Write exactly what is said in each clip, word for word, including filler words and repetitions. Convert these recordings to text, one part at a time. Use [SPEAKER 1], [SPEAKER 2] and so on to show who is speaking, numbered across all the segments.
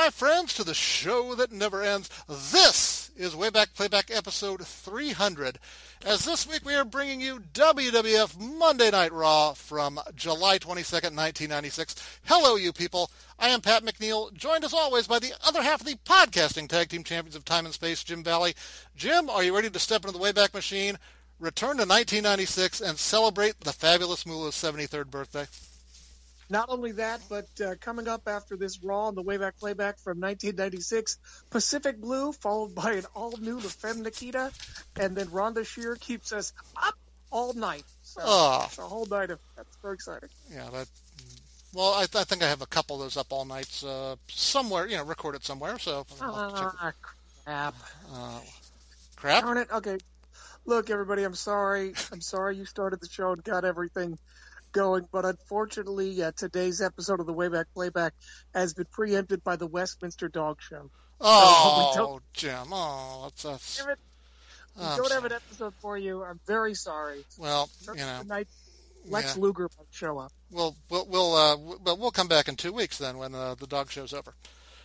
[SPEAKER 1] my friends, to the show that never ends. This is Way Back Playback episode three hundred. As this week we are bringing you W W F Monday Night Raw from July twenty-second, nineteen ninety-six. Hello, you people. I am Pat McNeil, joined as always by the other half of the podcasting tag team champions of time and space, Jim Valley. Jim, are you ready to step into the Wayback Machine, return to nineteen ninety-six, and celebrate the fabulous Moolah's seventy-third birthday?
[SPEAKER 2] Not only that, but uh, coming up after this Raw on the Wayback Playback from nineteen ninety-six, Pacific Blue, followed by an all-new La Femme Nikita, and then Rhonda Shear keeps us up all night. So
[SPEAKER 1] oh.
[SPEAKER 2] It's a whole night of that's very exciting.
[SPEAKER 1] Yeah, that. Well, I, th- I think I have a couple of those up all nights uh, somewhere, you know, recorded somewhere. So.
[SPEAKER 2] Ah, crap.
[SPEAKER 1] Uh, crap.
[SPEAKER 2] Darn it. Okay. Look, everybody, I'm sorry. I'm sorry you started the show and got everything going, but unfortunately, uh, today's episode of the Wayback Playback has been preempted by the Westminster Dog Show.
[SPEAKER 1] Oh, so Jim! Oh, that's a.
[SPEAKER 2] Damn it. We oh, don't have an episode for you. I'm very sorry.
[SPEAKER 1] Well, you know,
[SPEAKER 2] tonight, Lex
[SPEAKER 1] yeah.
[SPEAKER 2] Luger might show up.
[SPEAKER 1] We'll we'll we'll uh, we'll, we'll come back in two weeks then when uh, the dog show's over.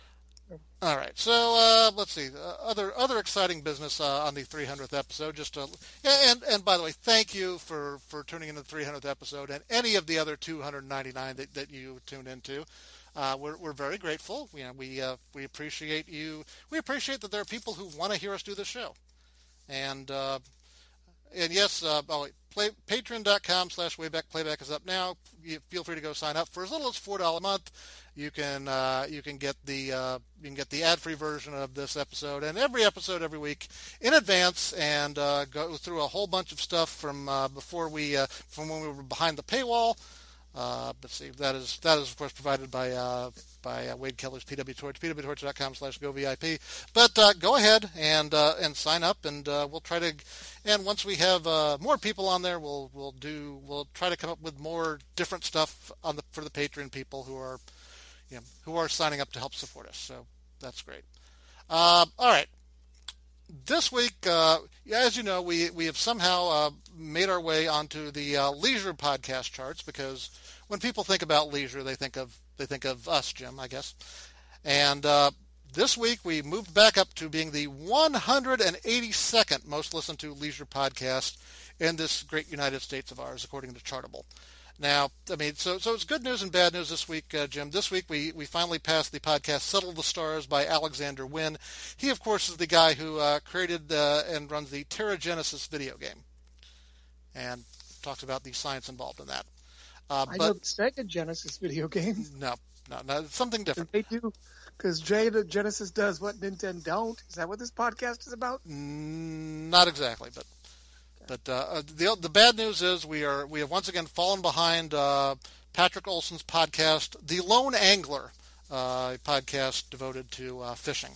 [SPEAKER 1] All right, so uh, let's see. Uh, other other exciting business uh, on the three hundredth episode. Just to, and and by the way, thank you for, for tuning into the three hundredth episode and any of the other two hundred ninety-nine that, that you tuned into. Uh, we're we're very grateful. You know, we uh, we appreciate you. We appreciate that there are people who want to hear us do the show. And uh, and yes, uh, oh, wait, play, patreon.com slash Wayback Playback is up now. You feel free to go sign up for as little as four dollars a month. You can uh, you can get the uh, you can get the ad-free version of this episode and every episode every week in advance, and uh, go through a whole bunch of stuff from uh, before we uh, from when we were behind the paywall. Uh, but see, that is that is of course provided by uh, by uh, Wade Keller's P W Torch, pwtorch.com slash go VIP. But uh, go ahead and uh, and sign up, and uh, we'll try to. And once we have uh, more people on there, we'll we'll do we'll try to come up with more different stuff on the for the Patreon people who are. You know, who are signing up to help support us. So that's great. Uh, all right. This week, uh, as you know, we, we have somehow uh, made our way onto the uh, leisure podcast charts, because when people think about leisure, they think of they think of us, Jim, I guess. And uh, this week, we moved back up to being the one hundred eighty-second most listened to leisure podcast in this great United States of ours, according to Chartable. Now, I mean, so so it's good news and bad news this week, uh, Jim. This week we, we finally passed the podcast Settle the Stars by Alexander Wynn. He, of course, is the guy who uh, created uh, and runs the Terra Genesis video game and talks about the science involved in that. Uh,
[SPEAKER 2] I
[SPEAKER 1] but,
[SPEAKER 2] know the Sega Genesis video game.
[SPEAKER 1] No, no, no, it's something different.
[SPEAKER 2] They do, because Genesis does what Nintendo don't. Is that what this podcast is about?
[SPEAKER 1] Mm, not exactly, but... But uh, the the bad news is we are we have once again fallen behind uh, Patrick Olson's podcast, The Lone Angler, uh, a podcast devoted to uh, fishing.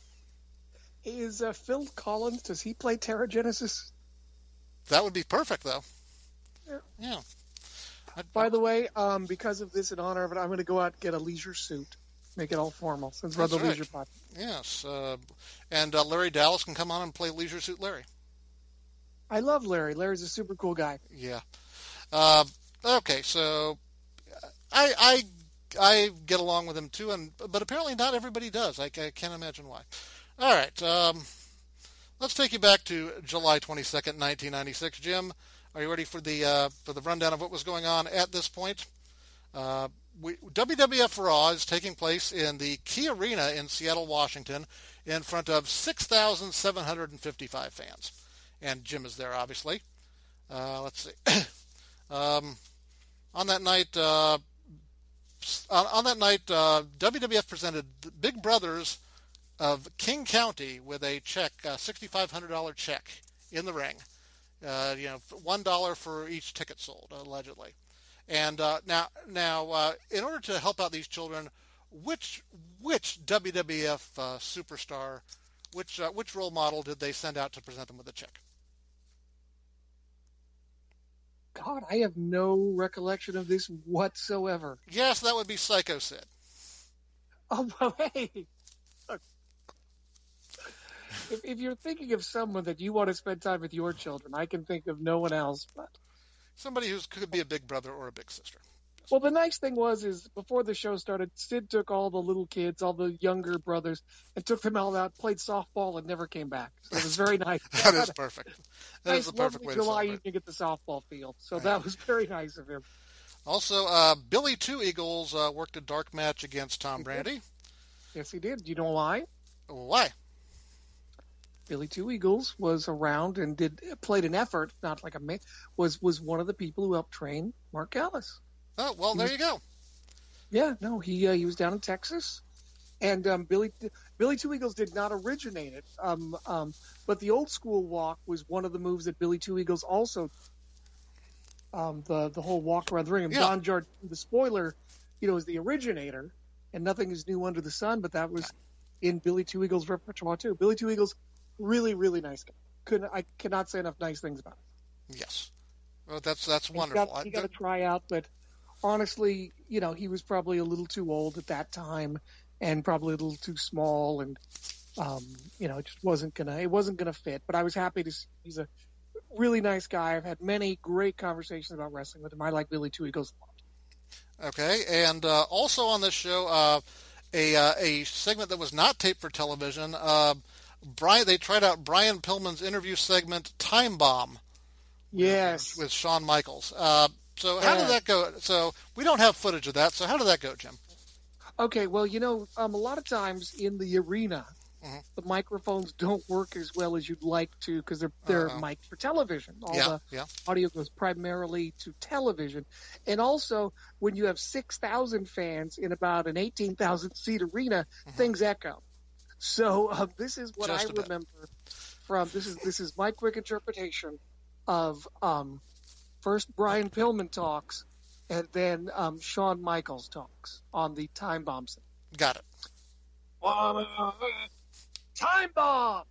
[SPEAKER 2] Is uh, Phil Collins, does he play Terra Genesis?
[SPEAKER 1] That would be perfect, though.
[SPEAKER 2] Yeah.
[SPEAKER 1] yeah. I'd,
[SPEAKER 2] By the way, um, because of this, in honor of it, I'm going to go out and get a leisure suit. Make it all formal, since we're the
[SPEAKER 1] right.
[SPEAKER 2] leisure podcast.
[SPEAKER 1] Yes. Uh, and uh, Larry Dallas can come on and play Leisure Suit Larry.
[SPEAKER 2] I love Larry. Larry's a super cool guy.
[SPEAKER 1] Yeah. Uh, okay, so I, I I get along with him too, and but apparently not everybody does. I, I can't imagine why. All right, um, let's take you back to July twenty-second, nineteen ninety-six. Jim, are you ready for the uh, for the rundown of what was going on at this point? Uh, we, W W F Raw is taking place in the Key Arena in Seattle, Washington, in front of six thousand seven hundred fifty-five fans. And Jim is there, obviously. Uh, let's see. um, on that night, uh, on, on that night, uh, W W F presented Big Brothers of King County with a check, a six thousand five hundred dollars check in the ring. Uh, you know, one dollar for each ticket sold, allegedly. And uh, now, now, uh, in order to help out these children, which which W W F uh, superstar, which uh, which role model did they send out to present them with a check?
[SPEAKER 2] God, I have no recollection of this whatsoever.
[SPEAKER 1] Yes, that would be Psycho Sid.
[SPEAKER 2] Oh, well, hey. Look. If, if you're thinking of someone that you want to spend time with your children, I can think of no one else. But
[SPEAKER 1] somebody who could be a big brother or a big sister.
[SPEAKER 2] Well, the nice thing was, is before the show started, Sid took all the little kids, all the younger brothers, and took them all out, played softball, and never came back. So it was very nice.
[SPEAKER 1] That is perfect. That
[SPEAKER 2] nice,
[SPEAKER 1] is the perfect way to
[SPEAKER 2] July
[SPEAKER 1] celebrate.
[SPEAKER 2] evening at the softball field. So that was very nice of him.
[SPEAKER 1] Also, uh, Billy Two Eagles uh, worked a dark match against Tom Brandy.
[SPEAKER 2] Yes, he did. Do you know why?
[SPEAKER 1] Why?
[SPEAKER 2] Billy Two Eagles was around and did played an effort, not like a man, was was one of the people who helped train Mark Callis.
[SPEAKER 1] Oh, well, there you go.
[SPEAKER 2] Yeah, no, he uh, he was down in Texas, and um, Billy Billy Two Eagles did not originate it, um, um, but the old school walk was one of the moves that Billy Two Eagles also, um, the the whole walk around the ring. And
[SPEAKER 1] Yeah.
[SPEAKER 2] Don Jardine, the spoiler, you know, is the originator, and nothing is new under the sun. But that was in Billy Two Eagles' repertoire too. Billy Two Eagles, really really nice guy. Couldn't I cannot say enough nice things about him.
[SPEAKER 1] Yes. Well, that's that's
[SPEAKER 2] He
[SPEAKER 1] wonderful.
[SPEAKER 2] got, he got
[SPEAKER 1] I,
[SPEAKER 2] a tryout, but honestly, you know, he was probably a little too old at that time and probably a little too small, and um, you know, it just wasn't gonna it wasn't gonna fit. But I was happy to see he's a really nice guy. I've had many great conversations about wrestling with him. I like Billy Two Eagles a lot.
[SPEAKER 1] Okay, and uh, also on this show, uh, a uh, a segment that was not taped for television. Uh, Brian, they tried out Brian Pillman's interview segment, Time Bomb.
[SPEAKER 2] Yes.
[SPEAKER 1] With Shawn Michaels. Uh, so how
[SPEAKER 2] Yeah.
[SPEAKER 1] did that go? So we don't have footage of that. So how did that go, Jim?
[SPEAKER 2] Okay, well, you know, um, a lot of times in the arena,
[SPEAKER 1] Mhm.
[SPEAKER 2] the microphones don't work as well as you'd like to because they're they're
[SPEAKER 1] Uh-oh.
[SPEAKER 2] mic'd for television. All
[SPEAKER 1] Yeah,
[SPEAKER 2] the
[SPEAKER 1] yeah.
[SPEAKER 2] audio goes primarily to television, and also when you have six thousand fans in about an eighteen thousand seat arena, things echo. So uh, this is what
[SPEAKER 1] Just
[SPEAKER 2] I
[SPEAKER 1] a bit.
[SPEAKER 2] remember from this is this is my quick interpretation of um, first Brian Pillman talks and then um, Shawn Michaels talks on the Time Bomb set.
[SPEAKER 1] Got it.
[SPEAKER 2] Time Bomb!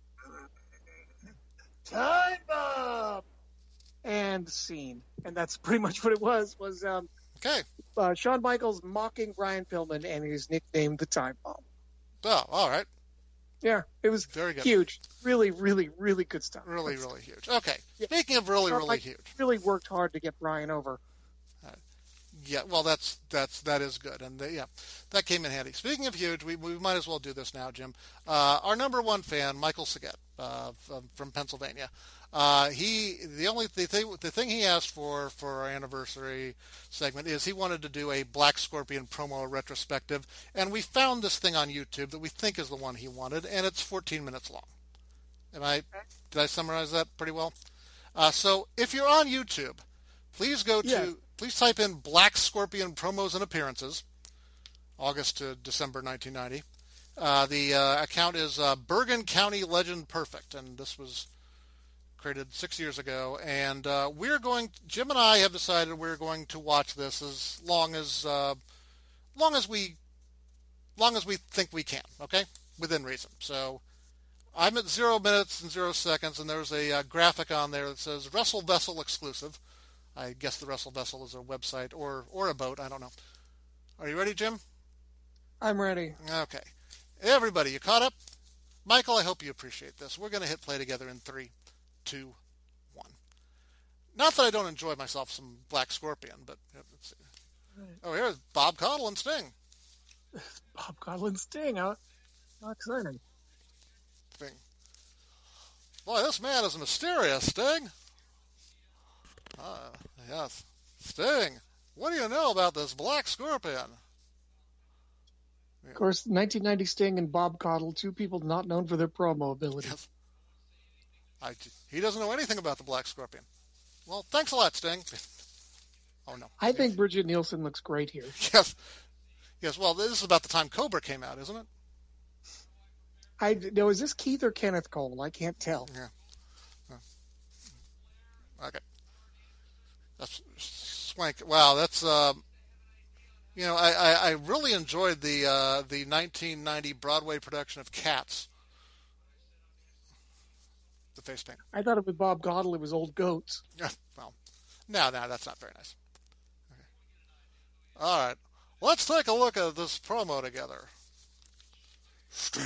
[SPEAKER 2] Time Bomb! And scene. And that's pretty much what it was, was um,
[SPEAKER 1] Okay.
[SPEAKER 2] uh, Shawn Michaels mocking Brian Pillman and his nickname, the Time Bomb.
[SPEAKER 1] Oh, all right.
[SPEAKER 2] Yeah, it was
[SPEAKER 1] Very good.
[SPEAKER 2] huge. Really, really, really good stuff.
[SPEAKER 1] Really,
[SPEAKER 2] That's-
[SPEAKER 1] really huge. Okay.
[SPEAKER 2] Yeah.
[SPEAKER 1] Speaking of really,
[SPEAKER 2] Shawn
[SPEAKER 1] really
[SPEAKER 2] Mike-
[SPEAKER 1] huge.
[SPEAKER 2] Really worked hard to get Brian over.
[SPEAKER 1] Yeah, well, that's that's that is good, and the, yeah, that came in handy. Speaking of huge, we, we might as well do this now, Jim. Uh, our number one fan, Michael Saget, uh, from, from Pennsylvania. Uh, he the only the thing the thing he asked for for our anniversary segment is he wanted to do a Black Scorpion promo retrospective, and we found this thing on YouTube that we think is the one he wanted, and it's fourteen minutes long. Am I did I summarize that pretty well? Uh, so if you're on YouTube, please go to
[SPEAKER 2] Yes.
[SPEAKER 1] please type in Black Scorpion promos and appearances, August to December nineteen ninety. Uh, the uh, account is uh, Bergen County Legend Perfect, and this was created six years ago. And uh, we're going, Jim and I have decided we're going to watch this as long as uh, long as we long as we think we can. Okay, within reason. So I'm at zero minutes and zero seconds, and there's a uh, graphic on there that says Wrestle Vessel exclusive. I guess the Wrestle Vessel is a website or or a boat. I don't know. Are you ready, Jim?
[SPEAKER 2] I'm ready.
[SPEAKER 1] Okay. Everybody, you caught up? Michael, I hope you appreciate this. We're going to hit play together in three, two, one. Not that I don't enjoy myself some Black Scorpion, but let's see. Oh, here's Bob Caudle and Sting.
[SPEAKER 2] Bob Caudle and Sting. How, how exciting.
[SPEAKER 1] Sting. Boy, this man is mysterious, Sting. Ah, yes. Sting, what do you know about this Black Scorpion?
[SPEAKER 2] Of course, nineteen ninety Sting and Bob Caudle, two people not known for their promo ability.
[SPEAKER 1] Yes. I, he doesn't know anything about the Black Scorpion. Well, thanks a lot, Sting. Oh, no.
[SPEAKER 2] I think Bridget Nielsen looks great here.
[SPEAKER 1] Yes. Yes, well, this is about the time Cobra came out, isn't it?
[SPEAKER 2] I no, is this Keith or Kenneth Cole? I can't tell.
[SPEAKER 1] Yeah. Okay. That's swank. Wow, that's uh, you know, I, I, I really enjoyed the uh, the nineteen ninety Broadway production of Cats. The face paint.
[SPEAKER 2] I thought it was Bob Caudle. It was Old Goats.
[SPEAKER 1] Yeah. Well, no, no, that's not very nice. Okay. All right, let's take a look at this promo together. Sting.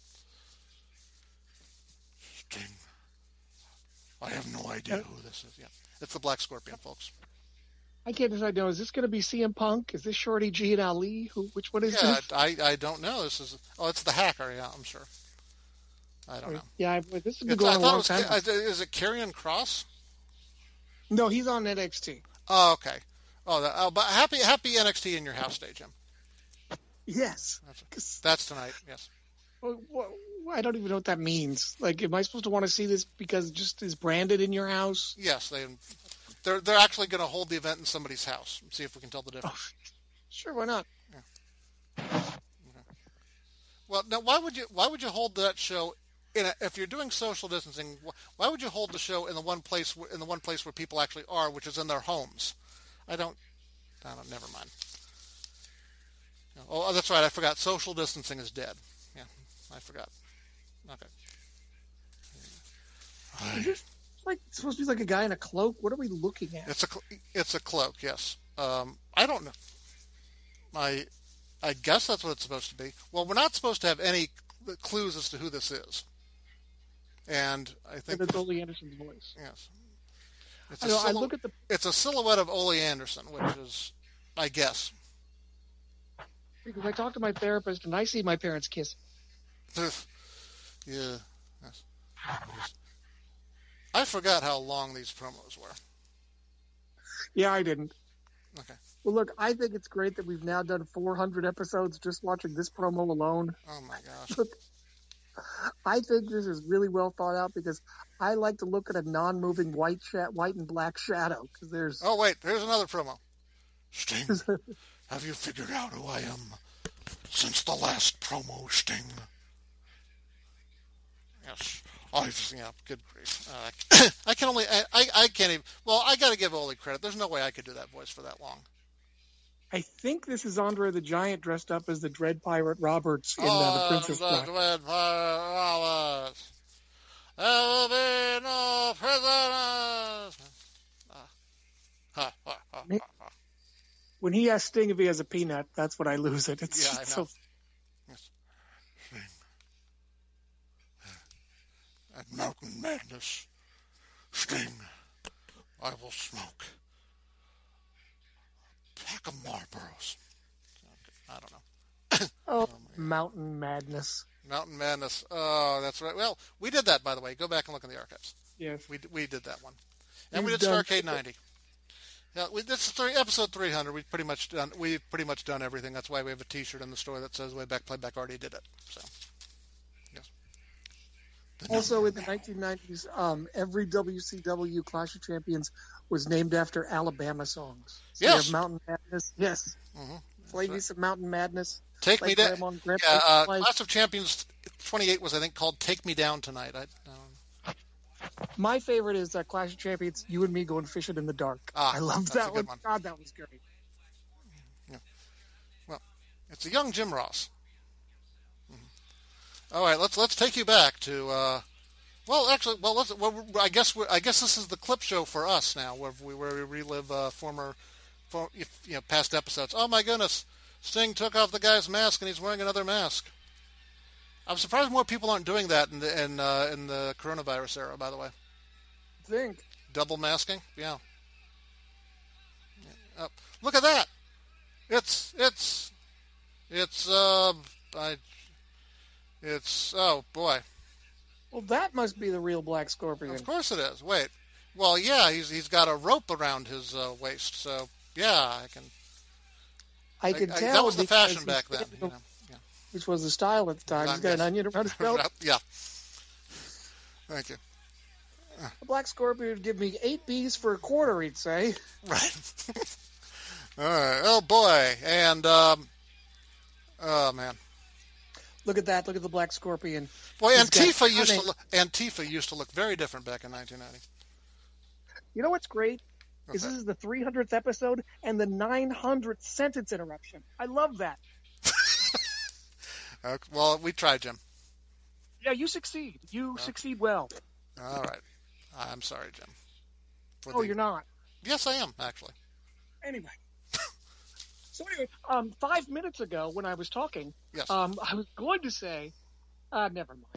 [SPEAKER 1] Sting. I have no idea who this is. Yeah, it's the Black Scorpion, folks.
[SPEAKER 2] I can't decide now. Is this going to be C M Punk? Is this Shorty G and Ali? Who? Which one is
[SPEAKER 1] yeah,
[SPEAKER 2] this?
[SPEAKER 1] I I don't know. This is oh, it's the Hacker. Yeah, I'm sure. I don't know.
[SPEAKER 2] Yeah, I, this has been
[SPEAKER 1] It's,
[SPEAKER 2] going
[SPEAKER 1] I
[SPEAKER 2] on a
[SPEAKER 1] thought
[SPEAKER 2] long
[SPEAKER 1] it was.
[SPEAKER 2] time.
[SPEAKER 1] Is it Karrion Kross?
[SPEAKER 2] No, he's on N X T.
[SPEAKER 1] Oh, okay. Oh, the, oh, but happy happy N X T in your house day, Jim.
[SPEAKER 2] Yes.
[SPEAKER 1] That's, that's tonight. Yes.
[SPEAKER 2] Well, well, I don't even know what that means. Like, am I supposed to want to see this because it just is branded in your house?
[SPEAKER 1] Yes, they they're they're actually going to hold the event in somebody's house. See if we can tell the difference.
[SPEAKER 2] Oh, sure, why not?
[SPEAKER 1] Yeah. Okay. Well, now why would you why would you hold that show in a, if you're doing social distancing? Why would you hold the show in the one place in the one place where people actually are, which is in their homes? I don't. I don't. Never mind. Oh, that's right. I forgot. Social distancing is dead. Yeah, I forgot. Okay.
[SPEAKER 2] Is this like supposed to be like a guy in a cloak? What are we looking at?
[SPEAKER 1] It's a it's a cloak. Yes. Um, I don't know. I I guess that's what it's supposed to be. Well, we're not supposed to have any clues as to who this is. And I think
[SPEAKER 2] and it's Ole Anderson's voice.
[SPEAKER 1] Yes. It's
[SPEAKER 2] I,
[SPEAKER 1] a
[SPEAKER 2] know,
[SPEAKER 1] silhou-
[SPEAKER 2] I look at the.
[SPEAKER 1] It's a silhouette of Ole Anderson, which is, I guess.
[SPEAKER 2] Because I talk to my therapist and I see my parents kiss.
[SPEAKER 1] yeah. Yes. I forgot how long these promos were.
[SPEAKER 2] Yeah, I didn't.
[SPEAKER 1] Okay.
[SPEAKER 2] Well, look, I think it's great that we've now done four hundred episodes just watching this promo alone.
[SPEAKER 1] Oh, my gosh.
[SPEAKER 2] Look, I think this is really well thought out because I like to look at a non-moving white sh- white and black shadow because there's.
[SPEAKER 1] Oh wait, here's another promo. Sting, have you figured out who I am since the last promo, Sting? Yes, I've yeah, good grief. Uh, I can only I, I I can't even. Well, I got to give Ole credit. There's no way I could do that voice for that long.
[SPEAKER 2] I think this is Andre the Giant dressed up as the Dread Pirate Roberts in uh,
[SPEAKER 1] oh,
[SPEAKER 2] the Princess
[SPEAKER 1] the
[SPEAKER 2] Bride.
[SPEAKER 1] Dread Pirate Roberts. There will be no prisoners. Ah. Ha, ha, ha, ha, ha.
[SPEAKER 2] When he asks Sting if he has a peanut, that's when I lose it. It's
[SPEAKER 1] Yeah, I know.
[SPEAKER 2] so.
[SPEAKER 1] Yes. Sting. At Mountain Madness, Sting, I will smoke a pack of Marlboros. Okay, I don't know.
[SPEAKER 2] Oh,
[SPEAKER 1] Oh,
[SPEAKER 2] Mountain Madness.
[SPEAKER 1] Mountain Madness. Oh, that's right. Well, we did that, by the way. Go back and look in the archives.
[SPEAKER 2] Yes.
[SPEAKER 1] We we did that one, and
[SPEAKER 2] We've
[SPEAKER 1] we did
[SPEAKER 2] done-
[SPEAKER 1] Starrcade ninety. Yeah, we, this is three, episode three hundred. We've pretty much done. We've pretty much done everything. That's why we have a T-shirt in the store that says "Way Back Playback already did it." So, yes. The
[SPEAKER 2] Also, in the
[SPEAKER 1] number
[SPEAKER 2] nineteen nineties, um, every W C W Clash of Champions was named after Alabama songs. So you
[SPEAKER 1] Yes.
[SPEAKER 2] have Mountain Madness. Yes.
[SPEAKER 1] Mm-hmm.
[SPEAKER 2] Play me some Mountain Madness.
[SPEAKER 1] Take
[SPEAKER 2] Like
[SPEAKER 1] me down.
[SPEAKER 2] Grandma and Grandpa
[SPEAKER 1] Yeah, uh,
[SPEAKER 2] Life.
[SPEAKER 1] Clash of Champions twenty-eight was, I think, called "Take Me Down Tonight." I, um,
[SPEAKER 2] My favorite is uh, Clash of Champions, You and Me Going Fishing in the Dark.
[SPEAKER 1] Ah,
[SPEAKER 2] I love
[SPEAKER 1] that's a
[SPEAKER 2] that
[SPEAKER 1] good
[SPEAKER 2] one.
[SPEAKER 1] one.
[SPEAKER 2] God, that was great.
[SPEAKER 1] well, it's a young Jim Ross. Mhm. All right, let's let's take you back to. Uh, well, actually, well, let's. Well, I guess we're, I guess this is the clip show for us now, where we where we relive uh, former, for, you know, past episodes. Oh my goodness, Sting took off the guy's mask and he's wearing another mask. I'm surprised more people aren't doing that in the in, uh, in the coronavirus era. By the way,
[SPEAKER 2] Think.
[SPEAKER 1] double masking, yeah. yeah. Uh, look at that. It's it's it's uh I it's oh boy.
[SPEAKER 2] Well, that must be the real Black Scorpion.
[SPEAKER 1] Of course it is. Wait. Well, yeah, he's he's got a rope around his uh, waist, so yeah, I can.
[SPEAKER 2] I can
[SPEAKER 1] I,
[SPEAKER 2] tell.
[SPEAKER 1] that was the
[SPEAKER 2] because
[SPEAKER 1] fashion
[SPEAKER 2] he's
[SPEAKER 1] back then.
[SPEAKER 2] got-
[SPEAKER 1] You know? Yeah.
[SPEAKER 2] Which was the style at the time. He's got an
[SPEAKER 1] Yes.
[SPEAKER 2] onion around his belt.
[SPEAKER 1] yeah. Thank you.
[SPEAKER 2] A Black Scorpion would give me eight B's for a quarter, he'd say.
[SPEAKER 1] Right. All right. Oh boy. And um. Oh man.
[SPEAKER 2] Look at that. Look at the Black Scorpion.
[SPEAKER 1] Boy,
[SPEAKER 2] He's got
[SPEAKER 1] Antifa used to
[SPEAKER 2] cunning.
[SPEAKER 1] look. Antifa used to look very different back in nineteen ninety.
[SPEAKER 2] You know what's great? Is
[SPEAKER 1] Okay.
[SPEAKER 2] this is the three hundredth episode and the nine hundredth sentence interruption. I love that.
[SPEAKER 1] Okay, well, we tried, Jim.
[SPEAKER 2] Yeah, you succeed. You succeed well.
[SPEAKER 1] All right. I'm sorry, Jim. For
[SPEAKER 2] Oh,
[SPEAKER 1] the-
[SPEAKER 2] you're not.
[SPEAKER 1] Yes, I am actually.
[SPEAKER 2] Anyway. So anyway, um, five minutes ago when I was talking,
[SPEAKER 1] Yes.
[SPEAKER 2] um, I was going to say, uh, never mind.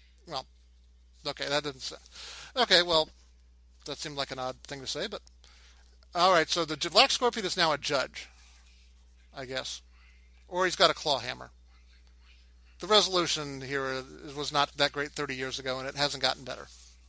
[SPEAKER 1] Well, okay, that didn't say. Okay, well, that seemed like an odd thing to say, but All right, so the Black Scorpion is now a judge, I guess. Or he's got a claw hammer. The resolution here was not that great thirty years ago, and it hasn't gotten better.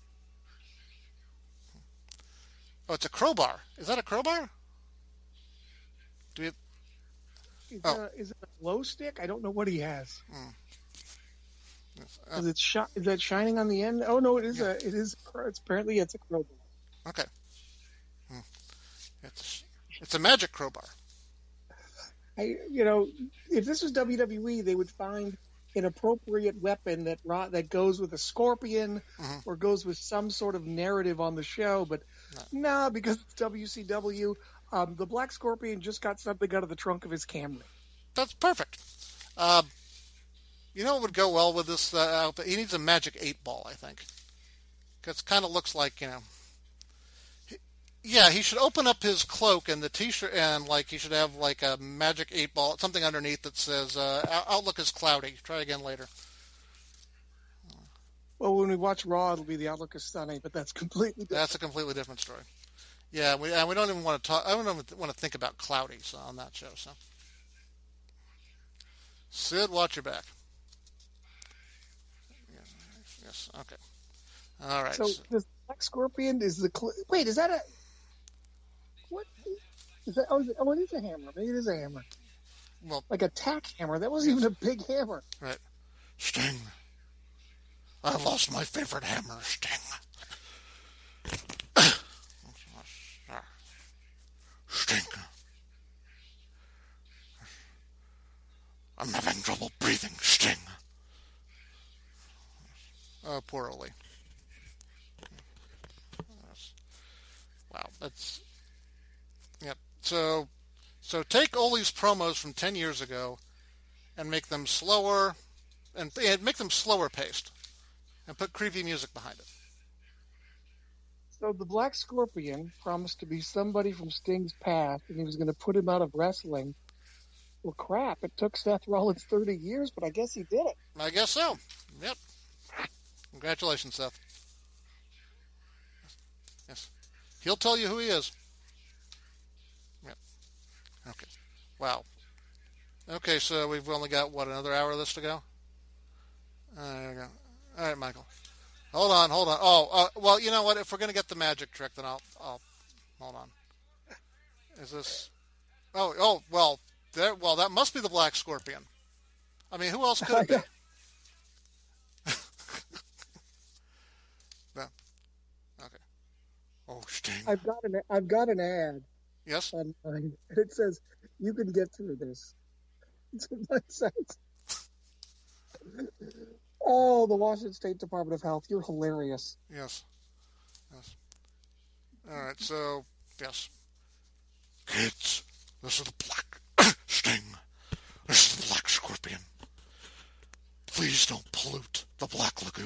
[SPEAKER 1] Oh, it's a crowbar. Is that a crowbar? Do we have...
[SPEAKER 2] Is,
[SPEAKER 1] oh.
[SPEAKER 2] a, is it a glow stick? I don't know what he has.
[SPEAKER 1] Mm. Yes. Uh,
[SPEAKER 2] is it shi- is that shining on the end? Oh no, it is
[SPEAKER 1] yeah.
[SPEAKER 2] a. It is. It's apparently it's a crowbar.
[SPEAKER 1] Okay. Hmm. It's it's a magic crowbar.
[SPEAKER 2] I you know if this was W W E, they would find an appropriate weapon that that goes with a scorpion
[SPEAKER 1] mm-hmm.
[SPEAKER 2] or goes with some sort of narrative on the show. But no, nah, because it's W C W, um, the Black Scorpion just got something out of the trunk of his Camry.
[SPEAKER 1] That's perfect. Uh, you know what would go well with this uh, outfit? He needs a magic eight ball, I think. Because it kind of looks like, you know... He, yeah, he should open up his cloak and the t-shirt, and like he should have like a magic eight ball, something underneath that says, uh, outlook is cloudy. Try again later.
[SPEAKER 2] Well, when we watch Raw, it'll be the outlook is stunning, but that's completely different.
[SPEAKER 1] That's a completely different story. Yeah, we and we don't even want to talk. I don't even want to think about cloudy so, on that show. So, Sid, watch your back. Yes. Okay. All right.
[SPEAKER 2] So,
[SPEAKER 1] so
[SPEAKER 2] the Black Scorpion is the cl- wait. Is that a what? Is that? Oh, is it, oh, it is a hammer. Maybe it is a hammer.
[SPEAKER 1] Well,
[SPEAKER 2] like a tack hammer. That wasn't even a big hammer.
[SPEAKER 1] Right. Sting. I lost my favorite hammer, Sting. Sting. I'm having trouble breathing, Sting. Oh, poor Ole. Wow, that's... Yep. So, so take Ole's promos from ten years ago and make them slower, and, and make them slower paced, and put creepy music behind it.
[SPEAKER 2] So the Black Scorpion promised to be somebody from Sting's past, and he was going to put him out of wrestling. Well, crap, it took Seth Rollins thirty years, but I guess he did it.
[SPEAKER 1] I guess so. Yep. Congratulations, Seth. Yes. He'll tell you who he is. Yep. Okay. Wow. Okay, so we've only got, what, another hour of this to go? Uh, there we go. All right, Michael. Hold on, hold on. Oh, uh, well, you know what? If we're going to get the magic trick, then I'll, I'll, hold on. Is this, oh, oh, well, there, well, that must be the Black Scorpion. I mean, who else could it be? No. Okay. Oh, Sting.
[SPEAKER 2] I've got an, I've got an ad.
[SPEAKER 1] Yes?
[SPEAKER 2] Online. It says, you can get through this. It's on my site. Oh, the Washington State Department of Health. You're hilarious.
[SPEAKER 1] Yes. Yes. All right, so, yes. Kids, this is the Black Sting. This is the Black Scorpion. Please don't pollute the Black Lagoon.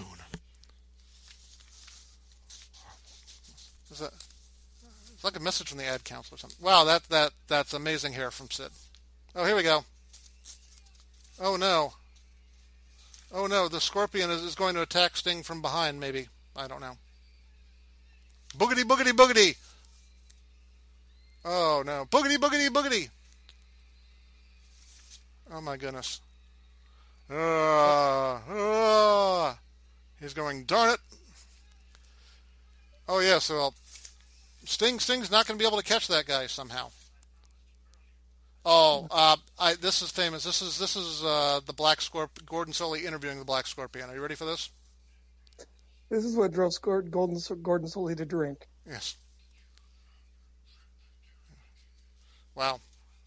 [SPEAKER 1] Is that... It's like a message from the ad council or something. Wow, that, that that's amazing hair from Sid. Oh, here we go. Oh, no. Oh, no, the Scorpion is, is going to attack Sting from behind, maybe. I don't know. Boogity, boogity, boogity! Oh, no. Boogity, boogity, boogity! Oh, my goodness. Uh, uh, he's going, darn it. Oh, yeah, so I'll... Sting, Sting's not going to be able to catch that guy somehow. Oh, uh, I, this is famous. This is this is uh, the Black Scorpion. Gordon Solie interviewing the Black Scorpion. Are you ready for this?
[SPEAKER 2] This is what drove Gordon Gordon Solie to drink.
[SPEAKER 1] Yes. Wow.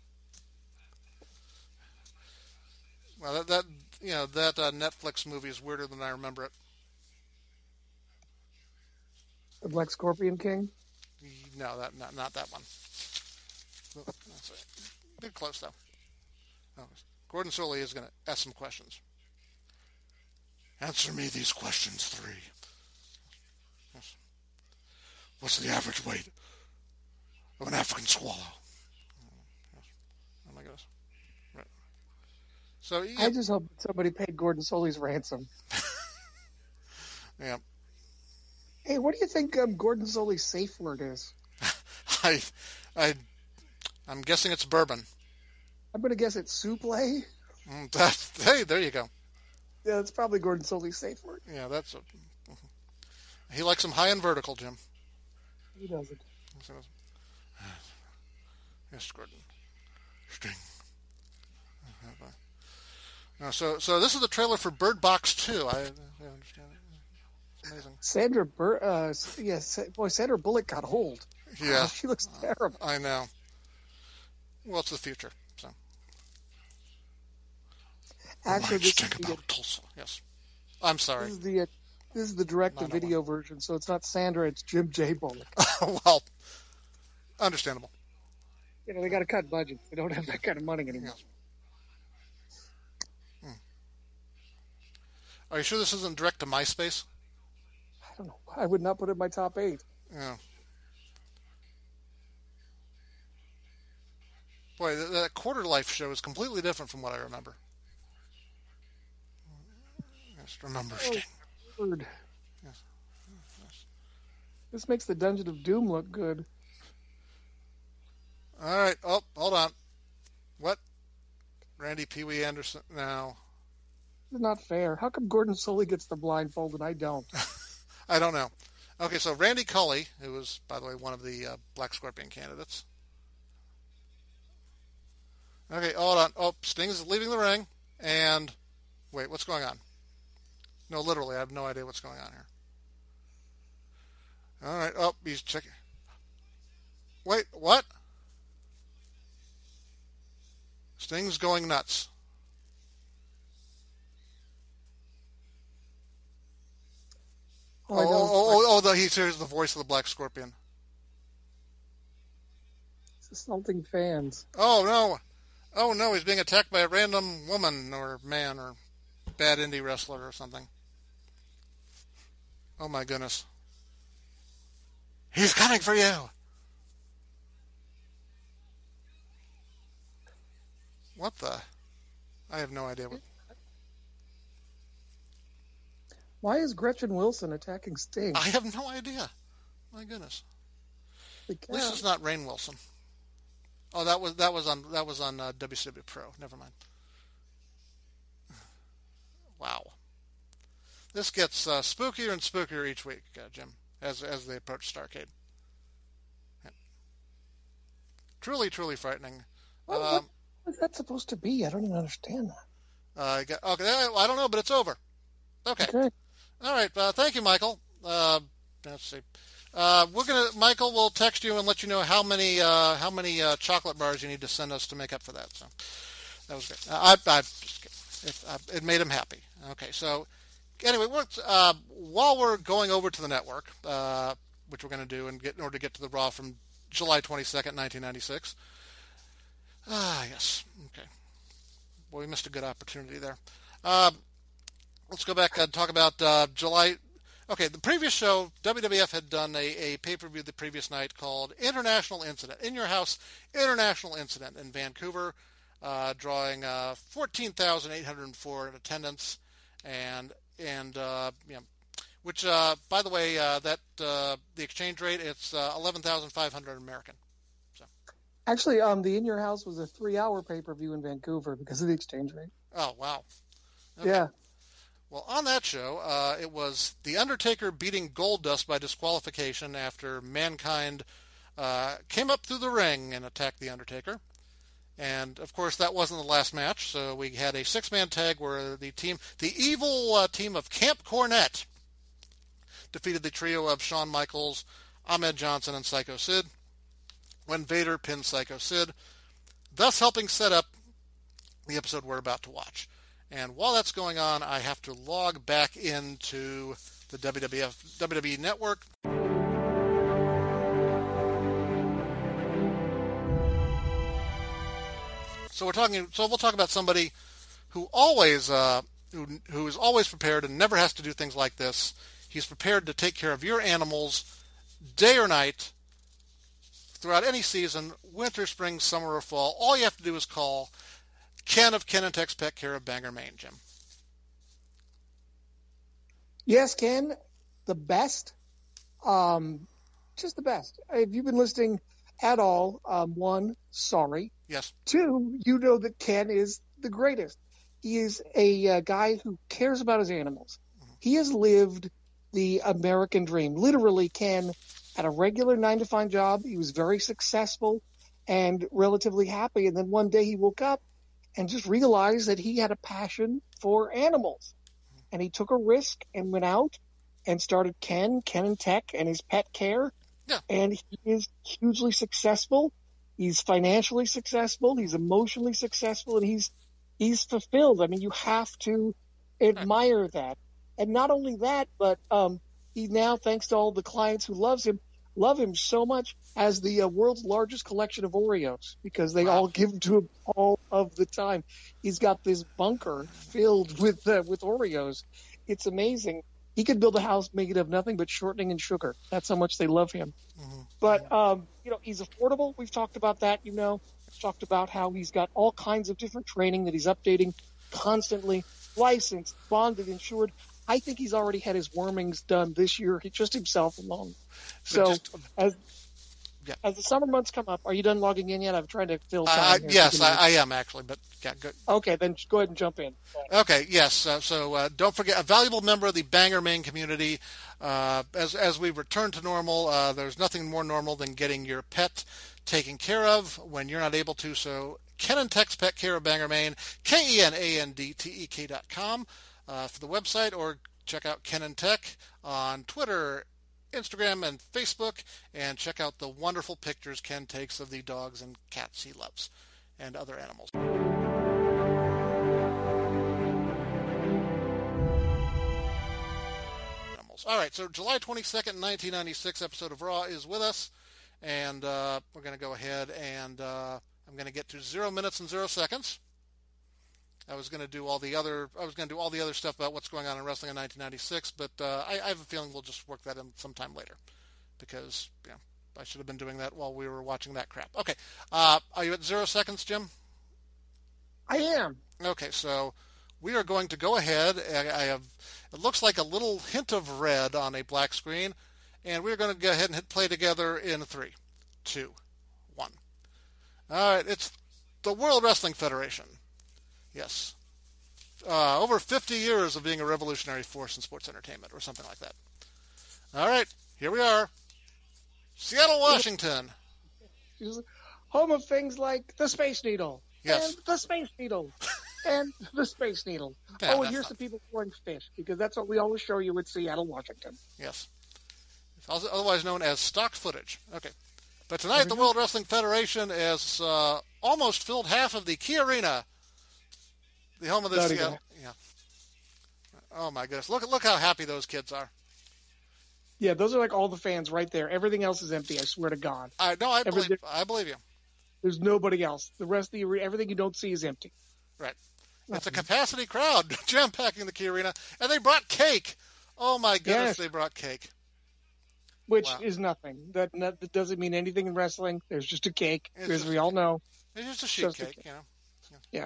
[SPEAKER 1] Well, that, that you know that uh, Netflix movie is weirder than I remember it.
[SPEAKER 2] The Black Scorpion King.
[SPEAKER 1] No, that not not that one. Bit close though. Oh, Gordon Solie is going to ask some questions. Answer me these questions three. Yes. What's the average weight of an African swallow? Yes. Oh my goodness. Right. So yeah.
[SPEAKER 2] I just hope somebody paid Gordon Solie's ransom.
[SPEAKER 1] Yeah.
[SPEAKER 2] Hey, what do you think um, Gordon Solie's safe word is?
[SPEAKER 1] I, I, I'm guessing it's bourbon.
[SPEAKER 2] I'm going to guess it's Souffle.
[SPEAKER 1] Mm, that, hey, there you go.
[SPEAKER 2] Yeah, that's probably Gordon Soley's safe word.
[SPEAKER 1] Yeah, that's a, he likes them high and vertical, Jim.
[SPEAKER 2] He doesn't.
[SPEAKER 1] Yes, Gordon. Sting. Uh, so, so this is the trailer for Bird Box two. I, I understand it. It's amazing.
[SPEAKER 2] Sandra Bur- uh, yes, boy, Sandra Bullock got old.
[SPEAKER 1] Yeah,
[SPEAKER 2] oh, she looks terrible.
[SPEAKER 1] I know. Well, it's the future. So.
[SPEAKER 2] Actually, this is,
[SPEAKER 1] about
[SPEAKER 2] the,
[SPEAKER 1] Tulsa. Yes, I'm sorry.
[SPEAKER 2] This is the uh, this is the direct-to-video version, so it's not Sandra, it's Jim J. Bullock.
[SPEAKER 1] Well, understandable.
[SPEAKER 2] You know, they got to cut budgets. They don't have that kind of money anymore.
[SPEAKER 1] Yes. Hmm. Are you sure this isn't direct to MySpace?
[SPEAKER 2] I don't know. I would not put it in my top eight.
[SPEAKER 1] Yeah. Boy, that, that Quarter Life show is completely different from what I remember. Just remember Sting.
[SPEAKER 2] Oh, Lord.
[SPEAKER 1] Yes. Yes.
[SPEAKER 2] This makes the Dungeon of Doom look good.
[SPEAKER 1] All right. Oh, hold on. What? Randy Pee Wee Anderson? No.
[SPEAKER 2] It's not fair. How come Gordon Soley gets the blindfold and I don't?
[SPEAKER 1] I don't know. Okay, so Randy Cully, who was, by the way, one of the uh, Black Scorpion candidates. Okay, hold on. Oh, Sting's leaving the ring. And, wait, what's going on? No, literally, I have no idea what's going on here. All right. Oh, he's checking. Wait, what? Sting's going nuts. Oh, oh, oh, oh, the, he hears the voice of the Black Scorpion.
[SPEAKER 2] It's assaulting fans.
[SPEAKER 1] Oh, no. Oh, no, he's being attacked by a random woman or man or bad indie wrestler or something. Oh, my goodness. He's coming for you. What the? I have no idea. What...
[SPEAKER 2] Why is Gretchen Wilson attacking Sting?
[SPEAKER 1] I have no idea. My goodness. At least it's not Rainn Wilson. Oh, that was that was on that was on uh, W C W Pro. Never mind. Wow. This gets uh, spookier and spookier each week, uh, Jim, as as they approach Starrcade. Yeah. Truly, truly frightening.
[SPEAKER 2] Well,
[SPEAKER 1] um,
[SPEAKER 2] what was that supposed to be? I don't even understand that.
[SPEAKER 1] Uh, got, okay, I don't know, but it's over. Okay.
[SPEAKER 2] Okay.
[SPEAKER 1] All right. Uh, thank you, Michael. Uh, let's see. Uh, we're gonna. Michael will text you and let you know how many uh, how many uh, chocolate bars you need to send us to make up for that. So that was great. I, I, it, I, it made him happy. Okay. So anyway, we're, uh, while we're going over to the network, uh, which we're going to do and get in order to get to the Raw from July twenty-second, nineteen ninety-six. Ah, yes. Okay. Boy, we missed a good opportunity there. Uh, let's go back and talk about uh, July. Okay, the previous show, W W F had done a, a pay-per-view the previous night called International Incident. In Your House, International Incident in Vancouver, uh, drawing uh, fourteen thousand eight hundred four in attendance, and and uh, you know, which uh, by the way, uh, that uh, the exchange rate, it's uh, eleven thousand five hundred American. So.
[SPEAKER 2] Actually, um, the In Your House was a three-hour pay-per-view in Vancouver because of the exchange rate.
[SPEAKER 1] Oh wow. Okay.
[SPEAKER 2] Yeah.
[SPEAKER 1] Well, on that show, uh, it was The Undertaker beating Goldust by disqualification after Mankind uh, came up through the ring and attacked The Undertaker. And, of course, that wasn't the last match, so we had a six-man tag where the team, the evil uh, team of Camp Cornette, defeated the trio of Shawn Michaels, Ahmed Johnson, and Psycho Sid, when Vader pinned Psycho Sid, thus helping set up the episode we're about to watch. And while that's going on, I have to log back into the W W F W W E Network. So we're talking. So we'll talk about somebody who always, uh, who who is always prepared and never has to do things like this. He's prepared to take care of your animals, day or night, throughout any season, winter, spring, summer, or fall. All you have to do is call Ken of Ken and Tex Pet Care of Bangor, Maine, Jim.
[SPEAKER 2] Yes, Ken, the best. Um, just the best. If you've been listening at all, um, one, sorry.
[SPEAKER 1] Yes.
[SPEAKER 2] Two, you know that Ken is the greatest. He is a uh, guy who cares about his animals. Mm-hmm. He has lived the American dream. Literally, Ken had a regular nine to five job. He was very successful and relatively happy. And then one day he woke up and just realized that he had a passion for animals. And he took a risk and went out and started Ken, Ken and Tech, and his pet care.
[SPEAKER 1] Yeah.
[SPEAKER 2] And he is hugely successful. He's financially successful. He's emotionally successful, and he's he's fulfilled. I mean, you have to admire that. And not only that, but um, he now, thanks to all the clients who loves him, love him so much, has the uh, world's largest collection of Oreos because they wow. all give them to him all of the time. He's got this bunker filled with uh, with Oreos. It's amazing. He could build a house made of nothing but shortening and sugar. That's how much they love him. Mm-hmm. But, um, you know, he's affordable. We've talked about that, you know. We've talked about how he's got all kinds of different training that he's updating constantly, licensed, bonded, insured. I think he's already had his wormings done this year, just himself alone. So just, as yeah. as the summer months come up, are you done logging in yet? I'm trying to fill time.
[SPEAKER 1] Uh, yes, I, I am actually, but yeah, good.
[SPEAKER 2] Okay, then go ahead and jump in.
[SPEAKER 1] Okay, yes. Uh, so uh, don't forget, a valuable member of the Bangor Maine community. Uh, as as we return to normal, uh, there's nothing more normal than getting your pet taken care of when you're not able to. So Ken and Tech's Pet Care of Bangor, Maine, K E N A N D T E K dot com uh, for the website, or check out Ken and Tech on Twitter, Instagram, and Facebook, and check out the wonderful pictures Ken takes of the dogs and cats he loves and other animals. All right, so July twenty-second, nineteen ninety-six episode of Raw is with us, and uh, we're going to go ahead and uh, I'm going to get to zero minutes and zero seconds. I was going to do all the other I was going to do all the other stuff about what's going on in wrestling in nineteen ninety-six, but uh, I, I have a feeling we'll just work that in sometime later, because you know, I should have been doing that while we were watching that crap. Okay, uh, are you at zero seconds, Jim?
[SPEAKER 2] I am.
[SPEAKER 1] Okay, so we are going to go ahead. I have, it looks like a little hint of red on a black screen, and we're going to go ahead and hit play together in three, two, one. All right, it's the World Wrestling Federation. Yes. Uh, over fifty years of being a revolutionary force in sports entertainment, or something like that. All right, here we are. Seattle, Washington.
[SPEAKER 2] Home of things like the Space Needle.
[SPEAKER 1] Yes.
[SPEAKER 2] And the Space Needle. and the Space Needle.
[SPEAKER 1] Yeah,
[SPEAKER 2] oh, and here's not... the people throwing fish, because that's what we always show you at Seattle, Washington.
[SPEAKER 1] Yes. It's also otherwise known as stock footage. Okay. But tonight, the World Wrestling Federation has uh, almost filled half of the Key Arena, the home of the Seattle. Yeah. Oh my goodness! Look look how happy those kids are.
[SPEAKER 2] Yeah, those are like all the fans right there. Everything else is empty. I swear to God.
[SPEAKER 1] I no, I believe I believe you.
[SPEAKER 2] There's nobody else. The rest of the arena, everything you don't see is empty.
[SPEAKER 1] Right. It's a capacity crowd jam packing the Key Arena, and they brought cake. Oh my goodness, yes. They brought cake.
[SPEAKER 2] Which
[SPEAKER 1] wow.
[SPEAKER 2] is nothing. That, that doesn't mean anything in wrestling. There's just a cake,
[SPEAKER 1] it's
[SPEAKER 2] as we all know.
[SPEAKER 1] It's just a sheet just cake, a cake, you know.
[SPEAKER 2] Yeah.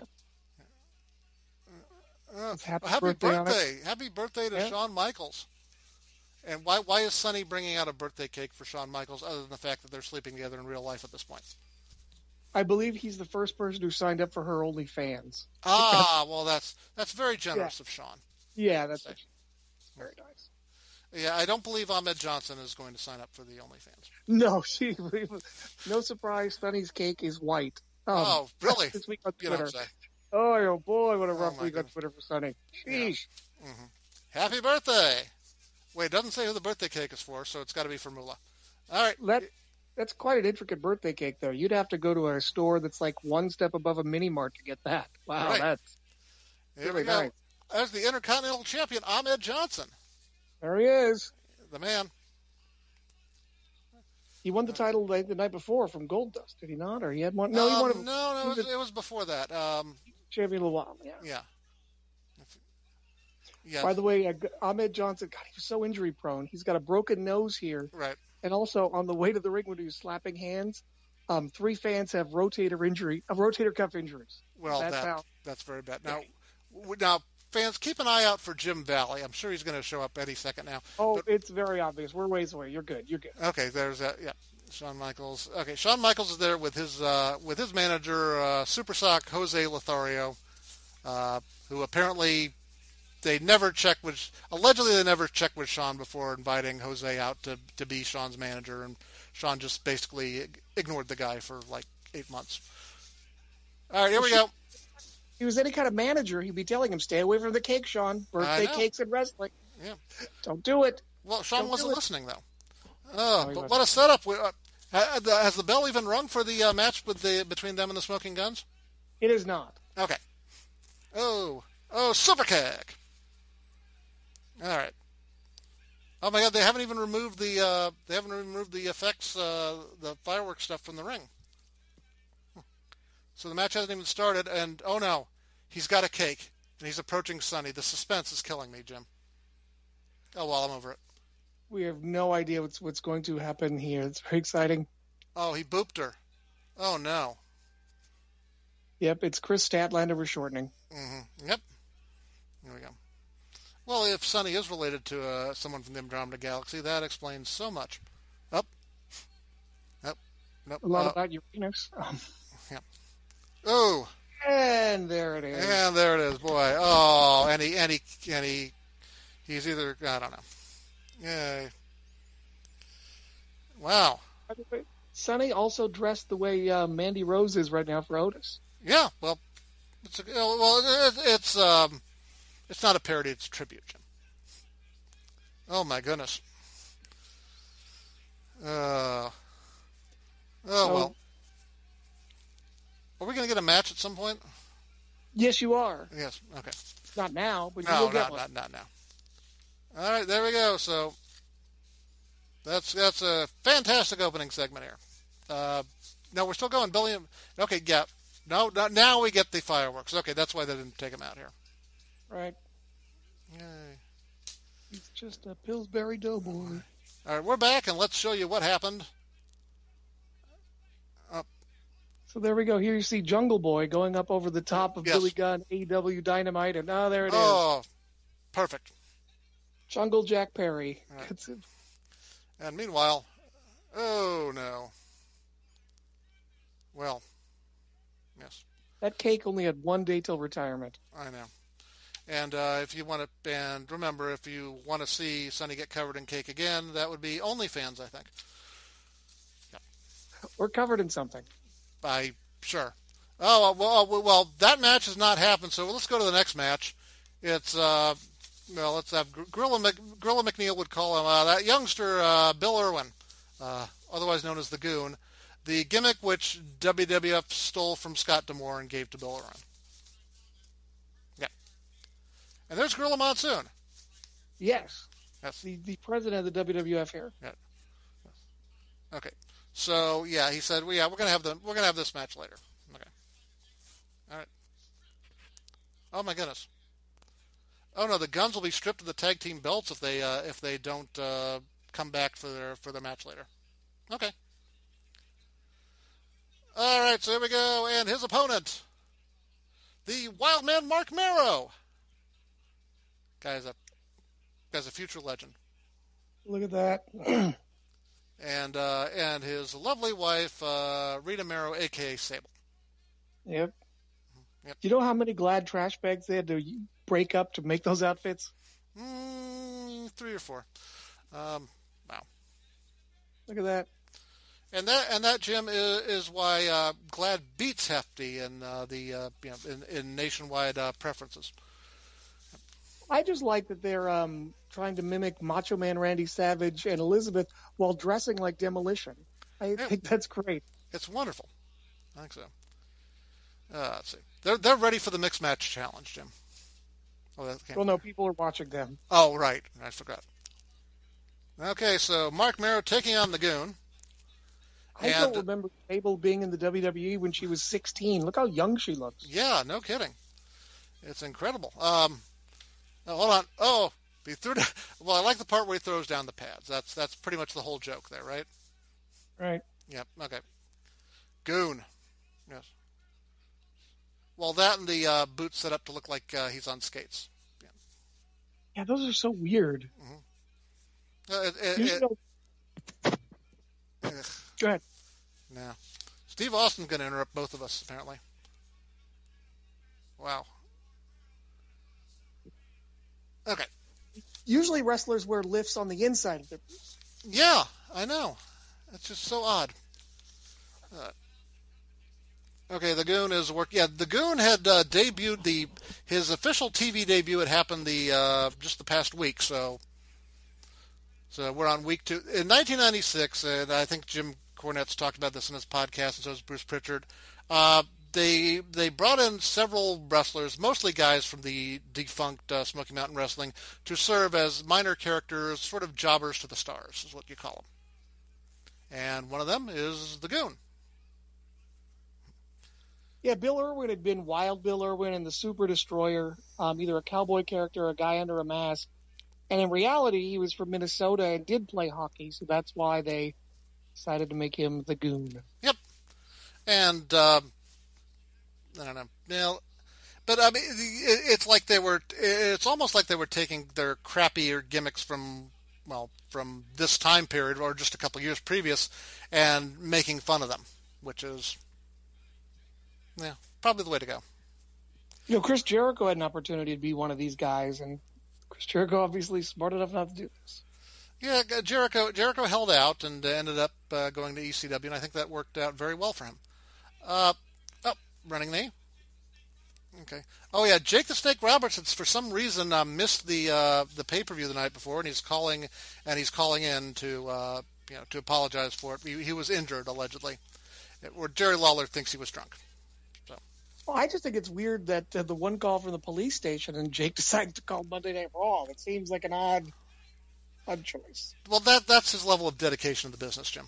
[SPEAKER 1] yeah. Uh,
[SPEAKER 2] happy,
[SPEAKER 1] happy
[SPEAKER 2] birthday!
[SPEAKER 1] birthday. Happy birthday to
[SPEAKER 2] yeah.
[SPEAKER 1] Shawn Michaels. And why why is Sonny bringing out a birthday cake for Shawn Michaels, other than the fact that they're sleeping together in real life at this point?
[SPEAKER 2] I believe he's the first person who signed up for her OnlyFans.
[SPEAKER 1] Ah, well, that's that's very generous
[SPEAKER 2] yeah.
[SPEAKER 1] of Shawn.
[SPEAKER 2] Yeah, that's very nice.
[SPEAKER 1] Yeah, I don't believe Ahmed Johnson is going to sign up for the OnlyFans.
[SPEAKER 2] No, she. No surprise. Sonny's cake is white. Um,
[SPEAKER 1] oh, really?
[SPEAKER 2] This week on
[SPEAKER 1] you
[SPEAKER 2] Twitter.
[SPEAKER 1] Don't say.
[SPEAKER 2] Oh, oh boy, what a rough
[SPEAKER 1] oh,
[SPEAKER 2] week on Twitter for Sonny. Sheesh.
[SPEAKER 1] Yeah. Mm-hmm. Happy birthday! Wait, it doesn't say who the birthday cake is for, so it's got to be for Moolah. All right.
[SPEAKER 2] That, that's quite an intricate birthday cake, though. You'd have to go to a store that's like one step above a mini mart to get that. Wow,
[SPEAKER 1] right.
[SPEAKER 2] that's
[SPEAKER 1] Here
[SPEAKER 2] really
[SPEAKER 1] we go.
[SPEAKER 2] nice.
[SPEAKER 1] There's the Intercontinental Champion, Ahmed Johnson.
[SPEAKER 2] There he is.
[SPEAKER 1] The man.
[SPEAKER 2] He won the title the night before from Goldust, did he not? Or he had one? No,
[SPEAKER 1] um,
[SPEAKER 2] he won it.
[SPEAKER 1] No, no, it was, it was before that. Um,
[SPEAKER 2] champion a little while, yeah.
[SPEAKER 1] Yeah. Yeah.
[SPEAKER 2] By the way, uh, Ahmed Johnson, God, he was so injury prone. He's got a broken nose here.
[SPEAKER 1] Right.
[SPEAKER 2] And also on the way to the ring when he was slapping hands, um, three fans have rotator injury, uh, rotator cuff injuries.
[SPEAKER 1] Well,
[SPEAKER 2] that's
[SPEAKER 1] that,
[SPEAKER 2] how.
[SPEAKER 1] That's very bad. Now, w- now, fans, keep an eye out for Jim Valley. I'm sure he's going to show up any second now.
[SPEAKER 2] Oh,
[SPEAKER 1] but,
[SPEAKER 2] it's very obvious. We're ways away. You're good. You're good.
[SPEAKER 1] Okay, there's that. Yeah. Shawn Michaels. Okay, Shawn Michaels is there with his uh, with his manager, uh, Super Sock Jose Lothario, uh, who apparently they never checked with. Allegedly, they never checked with Shawn before inviting Jose out to to be Shawn's manager, and Shawn just basically ignored the guy for like eight months. All right, here we go.
[SPEAKER 2] If he was any kind of manager, he'd be telling him, "Stay away from the cake, Shawn. Birthday cakes and wrestling.
[SPEAKER 1] Yeah,
[SPEAKER 2] don't do it."
[SPEAKER 1] Well, Shawn
[SPEAKER 2] don't
[SPEAKER 1] wasn't listening though.
[SPEAKER 2] Oh,
[SPEAKER 1] oh but what a setup! We, uh, has the bell even rung for the uh, match with the between them and the Smoking Guns?
[SPEAKER 2] It is not.
[SPEAKER 1] Okay. Oh, oh, super kick. All right. Oh my God! They haven't even removed the uh, they haven't removed the effects, uh, the fireworks stuff from the ring. So the match hasn't even started, and oh no, he's got a cake, and he's approaching Sonny. The suspense is killing me, Jim. Oh well, I'm over it.
[SPEAKER 2] We have no idea what's what's going to happen here. It's very exciting.
[SPEAKER 1] Oh, he booped her. Oh no.
[SPEAKER 2] Yep, it's Chris Statlander for shortening.
[SPEAKER 1] Mm-hmm. Yep. Here we go. Well, if Sonny is related to uh, someone from the Andromeda Galaxy, that explains so much. Up. Up. Nope.
[SPEAKER 2] A lot
[SPEAKER 1] uh,
[SPEAKER 2] about Uranus. Um,
[SPEAKER 1] yeah. Oh.
[SPEAKER 2] And there it is.
[SPEAKER 1] And there it is, boy. Oh, and he, and he, and he, he's either, I don't know. Yay. Wow.
[SPEAKER 2] Sonny also dressed the way uh, Mandy Rose is right now for Otis.
[SPEAKER 1] Yeah, well, it's a, well, it, it's um, it's not a parody; it's a tribute, Jim. Oh my goodness. Uh, oh
[SPEAKER 2] so,
[SPEAKER 1] well. Are we going to get a match at some point?
[SPEAKER 2] Yes, you are.
[SPEAKER 1] Yes. Okay.
[SPEAKER 2] Not now, but
[SPEAKER 1] no,
[SPEAKER 2] you will get
[SPEAKER 1] not,
[SPEAKER 2] one.
[SPEAKER 1] not not now. All right, there we go. So that's that's a fantastic opening segment here. Uh, no, we're still going. Billy. Okay, yeah. No, no, now we get the fireworks. Okay, that's why they didn't take him out here.
[SPEAKER 2] Right.
[SPEAKER 1] Yay.
[SPEAKER 2] He's just a Pillsbury Doughboy.
[SPEAKER 1] All right, we're back, and let's show you what happened. Up.
[SPEAKER 2] So there we go. Here you see Jungle Boy going up over the top of
[SPEAKER 1] Yes.
[SPEAKER 2] Billy Gunn, A E W Dynamite, and oh, there it
[SPEAKER 1] oh,
[SPEAKER 2] is.
[SPEAKER 1] perfect.
[SPEAKER 2] Jungle Jack Perry.
[SPEAKER 1] Right.
[SPEAKER 2] It's,
[SPEAKER 1] And meanwhile, oh no. Well, yes,
[SPEAKER 2] that cake only had one day till retirement.
[SPEAKER 1] I know. And uh, if you want to, and remember, if you want to see Sonny get covered in cake again, that would be OnlyFans, I think. Yeah.
[SPEAKER 2] Or covered in something.
[SPEAKER 1] I sure. Oh well, well, well, that match has not happened. So let's go to the next match. It's uh, well, let's have Gorilla, Mc, Gorilla McNeil would call him uh, that youngster uh, Bill Irwin, uh, otherwise known as the Goon, the gimmick which W W F stole from Scott D'Amore and gave to Bill Irwin. Yeah, and there's Gorilla Monsoon.
[SPEAKER 2] Yes.
[SPEAKER 1] Yes.
[SPEAKER 2] The the president of the W W F here.
[SPEAKER 1] Yeah. Okay. So yeah, he said, well, yeah, we're gonna have the we're gonna have this match later. Okay. All right. Oh my goodness. Oh no, the Guns will be stripped of the tag team belts if they uh, if they don't uh, come back for their for their match later. Okay. All right, so here we go, and his opponent, the Wildman Mark Marrow. Guy's a guy's a future legend.
[SPEAKER 2] Look at that.
[SPEAKER 1] And uh, and his lovely wife, uh, Rita Marrow, a k a. Sable.
[SPEAKER 2] Yep.
[SPEAKER 1] Yep.
[SPEAKER 2] Do you know how many Glad trash bags they had to break up to make those outfits?
[SPEAKER 1] Mm, three or four. Um, wow.
[SPEAKER 2] Look at that.
[SPEAKER 1] And that and that Jim is, is why uh, Glad beats Hefty in uh, the uh, you know, in, in nationwide uh, preferences.
[SPEAKER 2] I just like that they're um, trying to mimic Macho Man Randy Savage and Elizabeth while dressing like Demolition. I
[SPEAKER 1] Yeah.
[SPEAKER 2] think that's great.
[SPEAKER 1] It's wonderful. I think so. Uh, let's see. They're they're ready for the mixed match challenge, Jim. Oh, that can't
[SPEAKER 2] Well, no, people are watching them.
[SPEAKER 1] Oh, right. I forgot. Okay, so Mark Marrow taking on the Goon.
[SPEAKER 2] I
[SPEAKER 1] And-
[SPEAKER 2] don't remember Sable being in the W W E when she was sixteen. Look how young she looks.
[SPEAKER 1] Yeah, no kidding. It's incredible. Um, oh, hold on. Oh, he threw. Down, well, I like the part where he throws down the pads. That's that's pretty much the whole joke there, right?
[SPEAKER 2] Right.
[SPEAKER 1] Yep. Okay. Goon. Yes. Well, that and the uh, boots set up to look like uh, he's on skates. Yeah.
[SPEAKER 2] Yeah, those are so weird.
[SPEAKER 1] Uh, it, it,
[SPEAKER 2] You
[SPEAKER 1] it,
[SPEAKER 2] know,
[SPEAKER 1] ugh.
[SPEAKER 2] Go ahead.
[SPEAKER 1] Yeah. Steve Austin's going to interrupt both of us, apparently. Wow. Okay.
[SPEAKER 2] Usually wrestlers wear lifts on the inside of their boots.
[SPEAKER 1] Yeah, I know. It's just so odd. Uh, okay, the Goon is work. Yeah, the Goon had uh, debuted the his official T V debut had happened the uh, just the past week. So, so we're on week two in nineteen ninety-six, and I think Jim Cornette's talked about this in his podcast, and so has Bruce Pritchard. Uh, they they brought in several wrestlers, mostly guys from the defunct uh, Smoky Mountain Wrestling, to serve as minor characters, sort of jobbers to the stars, is what you call them. And one of them is the Goon.
[SPEAKER 2] Yeah, Bill Irwin had been Wild Bill Irwin and the Super Destroyer, um, either a cowboy character or a guy under a mask. And in reality, he was from Minnesota and did play hockey, so that's why they decided to make him the Goon.
[SPEAKER 1] Yep. And, uh, I don't know. You know, but, I mean, it's like they were, it's almost like they were taking their crappier gimmicks from, well, from this time period or just a couple of years previous and making fun of them, which is, yeah, probably the way to go.
[SPEAKER 2] You know, Chris Jericho had an opportunity to be one of these guys, and Chris Jericho obviously smart enough not to do this.
[SPEAKER 1] Yeah, Jericho Jericho held out and ended up uh, going to E C W, and I think that worked out very well for him. Uh, oh, running knee. Okay. Oh yeah, Jake the Snake Roberts has for some reason uh, missed the uh, the pay per view the night before, and he's calling and he's calling in to uh, you know to apologize for it. He, he was injured allegedly, where Jerry Lawler thinks he was drunk. So.
[SPEAKER 2] Well, I just think it's weird that uh, the one call from the police station and Jake decided to call Monday Night Raw. It seems like an odd, odd choice.
[SPEAKER 1] Well, that that's his level of dedication to the business, Jim.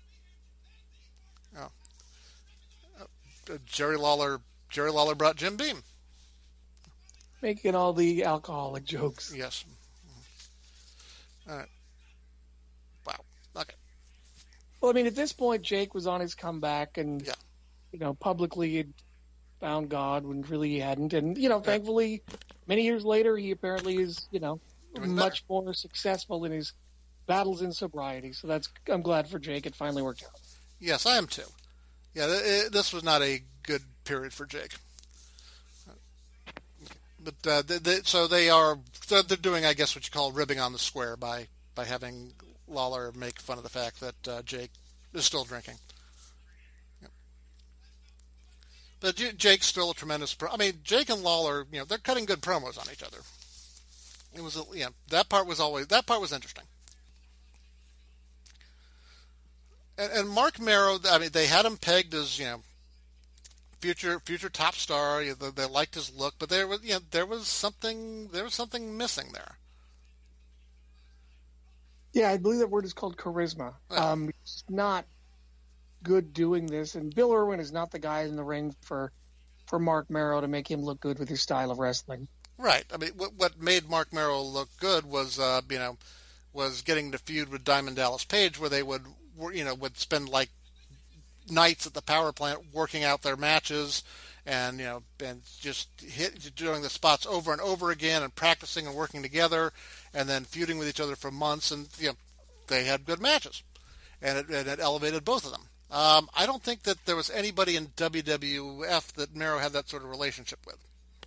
[SPEAKER 1] Oh. Uh, Jerry Lawler. Jerry Lawler brought Jim Beam.
[SPEAKER 2] Making all the alcoholic jokes.
[SPEAKER 1] Yes. All right. Wow. Okay.
[SPEAKER 2] Well, I mean, at this point, Jake was on his comeback and,
[SPEAKER 1] yeah.
[SPEAKER 2] you know, publicly had found God when really he hadn't. And, you know, thankfully, many years later, he apparently is, you know,
[SPEAKER 1] Doing
[SPEAKER 2] much
[SPEAKER 1] better.
[SPEAKER 2] more successful in his battles in sobriety. So that's, I'm glad for Jake. It finally worked out.
[SPEAKER 1] Yes, I am too. Yeah, it, this was not a good period for Jake. But uh, they, they, so they are they're doing, I guess, what you call ribbing on the square by, by having Lawler make fun of the fact that uh, Jake is still drinking. Yep. But J- Jake's still a tremendous. Pro- I mean, Jake and Lawler, you know, they're cutting good promos on each other. It was, a, yeah, that part was always that part was interesting. And, and Mark Marrow, I mean, they had him pegged as, you know, future future top star. You know, they, they liked his look, but there was, you know, there was something there was something missing there.
[SPEAKER 2] Yeah, I believe that word is called charisma.
[SPEAKER 1] Yeah.
[SPEAKER 2] Um, he's not good doing this, and Bill Irwin is not the guy in the ring for for Mark Marrow to make him look good with his style of wrestling.
[SPEAKER 1] Right. I mean, what what made Mark Marrow look good was, uh, you know, was getting to feud with Diamond Dallas Page, where they would, you know, would spend like nights at the power plant working out their matches, and you know, and just hit doing the spots over and over again, and practicing and working together, and then feuding with each other for months, and you know, they had good matches, and it, and it elevated both of them. Um, I don't think that there was anybody in W W F that Marrow had that sort of relationship with.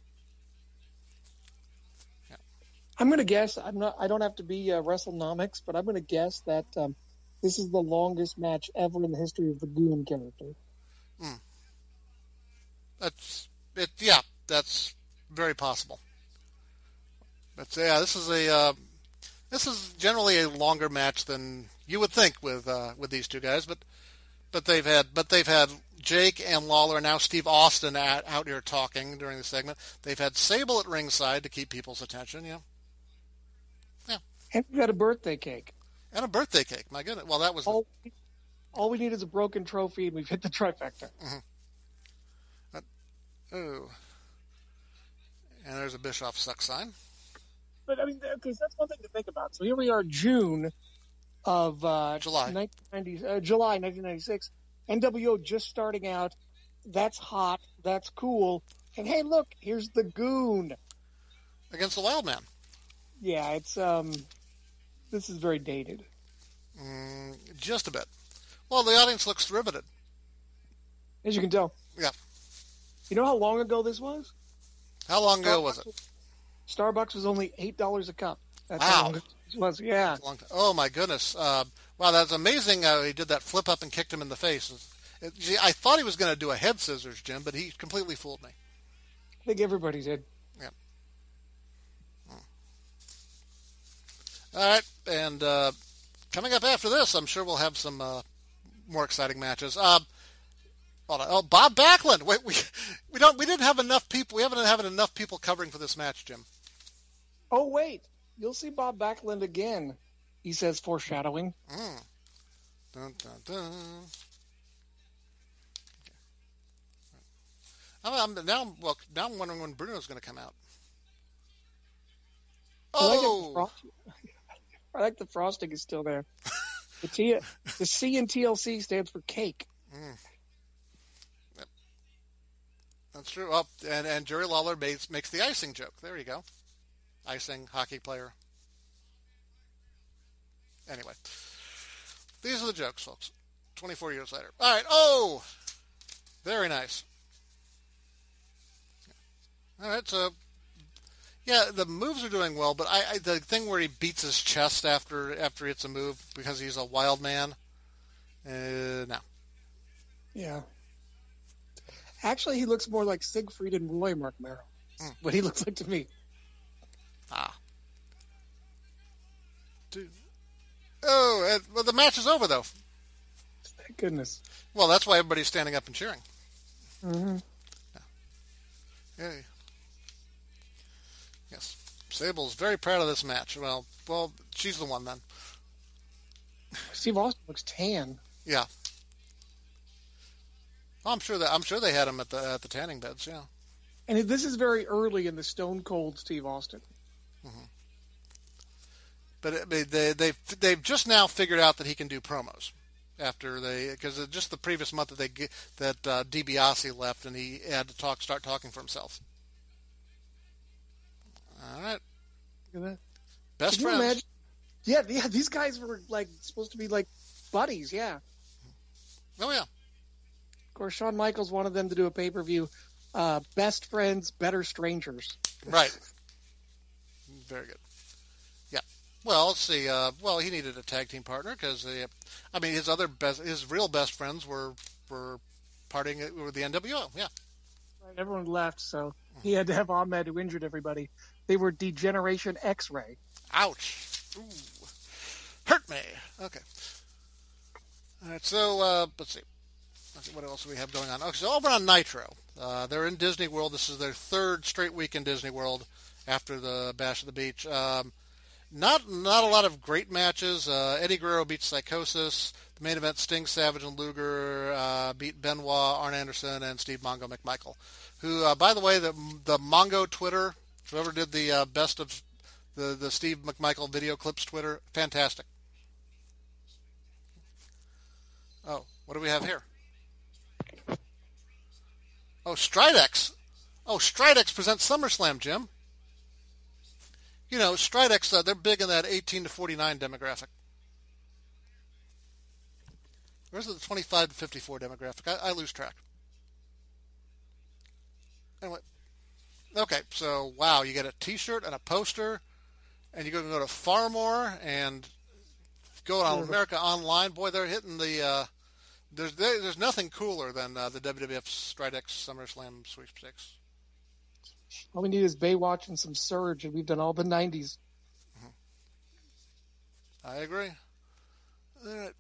[SPEAKER 1] Yeah.
[SPEAKER 2] I'm going to guess. I'm not. I don't have to be uh, WrestleNomics, but I'm going to guess that um, this is the longest match ever in the history of the Goon character.
[SPEAKER 1] Mm. That's it. Yeah, that's very possible. But yeah, this is a uh, this is generally a longer match than you would think with uh, with these two guys, but but they've had but they've had Jake and Lawler, and now Steve Austin at, out here talking during the segment. They've had Sable at ringside to keep people's attention. You know. Yeah.
[SPEAKER 2] And we got a birthday cake.
[SPEAKER 1] And a birthday cake. My goodness. Well, that was
[SPEAKER 2] all. The... All we need is a broken trophy, and we've hit the trifecta.
[SPEAKER 1] Mm-hmm. That, oh. And there's a Bischoff suck sign.
[SPEAKER 2] But I mean, because that's one thing to think about. So here we are, June of uh,
[SPEAKER 1] July,
[SPEAKER 2] nineteen ninety, uh, July nineteen ninety-six. N W O just starting out. That's hot. That's cool. And hey, look, here's the Goon
[SPEAKER 1] against the Wild Man.
[SPEAKER 2] Yeah, it's um, this is very dated.
[SPEAKER 1] Mm, just a bit. Well, the audience looks riveted.
[SPEAKER 2] As you can tell.
[SPEAKER 1] Yeah.
[SPEAKER 2] You know how long ago this was?
[SPEAKER 1] How long ago was it?
[SPEAKER 2] Starbucks was only eight dollars a cup. That's
[SPEAKER 1] Wow.
[SPEAKER 2] how long ago it was. Yeah.
[SPEAKER 1] Long time. Oh, my goodness. Uh, wow, that's amazing. Uh, he did that flip up and kicked him in the face. It, gee, I thought he was going to do a head scissors, Jim, but he completely fooled me.
[SPEAKER 2] I think everybody did.
[SPEAKER 1] Yeah. All right, and uh, coming up after this, I'm sure we'll have some uh, more exciting matches. Uh, hold on. Oh, Bob Backlund. Wait, we we don't we didn't have enough people. We haven't having enough people covering for this match, Jim.
[SPEAKER 2] Oh wait, you'll see Bob Backlund again. He says, foreshadowing.
[SPEAKER 1] Mm. Dun, dun, dun. I'm, I'm now. Well, now I'm wondering when Bruno's going to come out. Oh.
[SPEAKER 2] I like, I like the frosting is still there. The T, the C in T L C stands for cake.
[SPEAKER 1] Mm. Yep. That's true. Oh, and, and Jerry Lawler makes, makes the icing joke. There you go. Icing, hockey player. Anyway. These are the jokes, folks. twenty-four years later. All right. Oh! Very nice. All right, so... Yeah, the moves are doing well, but I, I the thing where he beats his chest after after it's a move because he's a wild man, uh, no.
[SPEAKER 2] Yeah. Actually, he looks more like Siegfried and Roy, Mark Merrill. Mm. What he looks like to me.
[SPEAKER 1] Ah. Dude. Oh, and, well, the match is over, though.
[SPEAKER 2] Thank goodness.
[SPEAKER 1] Well, that's why everybody's standing up and cheering.
[SPEAKER 2] Mm-hmm.
[SPEAKER 1] Yeah. Yeah. Yes. Sable's very proud of this match. Well, well, she's the one then.
[SPEAKER 2] Steve Austin looks tan.
[SPEAKER 1] Yeah. Oh, I'm sure that I'm sure they had him at the at the tanning beds. Yeah.
[SPEAKER 2] And this is very early in the Stone Cold Steve Austin.
[SPEAKER 1] Mm-hmm. But it, they they they've just now figured out that he can do promos after they because just the previous month that they that uh, DiBiase left and he had to talk start talking for himself. All right.
[SPEAKER 2] Look at that.
[SPEAKER 1] Best
[SPEAKER 2] Can
[SPEAKER 1] friends.
[SPEAKER 2] Imagine? Yeah, yeah. These guys were like supposed to be like buddies. Yeah.
[SPEAKER 1] Oh yeah.
[SPEAKER 2] Of course, Shawn Michaels wanted them to do a pay per view. Uh, best friends, better strangers.
[SPEAKER 1] Right. Very good. Yeah. Well, let's see. Uh, well, he needed a tag team partner because, uh, I mean, his other best, his real best friends were were partying with the N W O. Yeah.
[SPEAKER 2] Right, everyone left, so he had to have Ahmed who injured everybody. They were Degeneration X-Ray.
[SPEAKER 1] Ouch. Ooh. Hurt me. Okay. All right, so uh, let's see. Let's see. What else do we have going on? Okay, so over on Nitro. Uh, they're in Disney World. This is their third straight week in Disney World after the Bash of the Beach. Um, not not a lot of great matches. Uh, Eddie Guerrero beats Psychosis. The main event, Sting, Savage, and Luger uh, beat Benoit, Arn Anderson, and Steve Mongo McMichael. Who, uh, by the way, the the Mongo Twitter, whoever did the uh, best of the, the Steve McMichael video clips Twitter, fantastic. Oh, what do we have here? Oh, Stridex. Oh, Stridex presents SummerSlam, Jim. You know, Stridex, uh, they're big in that eighteen to forty-nine demographic. Where's the twenty-five to fifty-four demographic? I, I lose track. Anyway. Okay, so, wow, you get a T-shirt and a poster, and you can go to Farmore and go on America Online. Boy, they're hitting the... Uh, there's there's nothing cooler than uh, the W W F Stridex SummerSlam sweepstakes.
[SPEAKER 2] All we need is Baywatch and some Surge, and we've done all the nineties.
[SPEAKER 1] Mm-hmm. I agree. All right.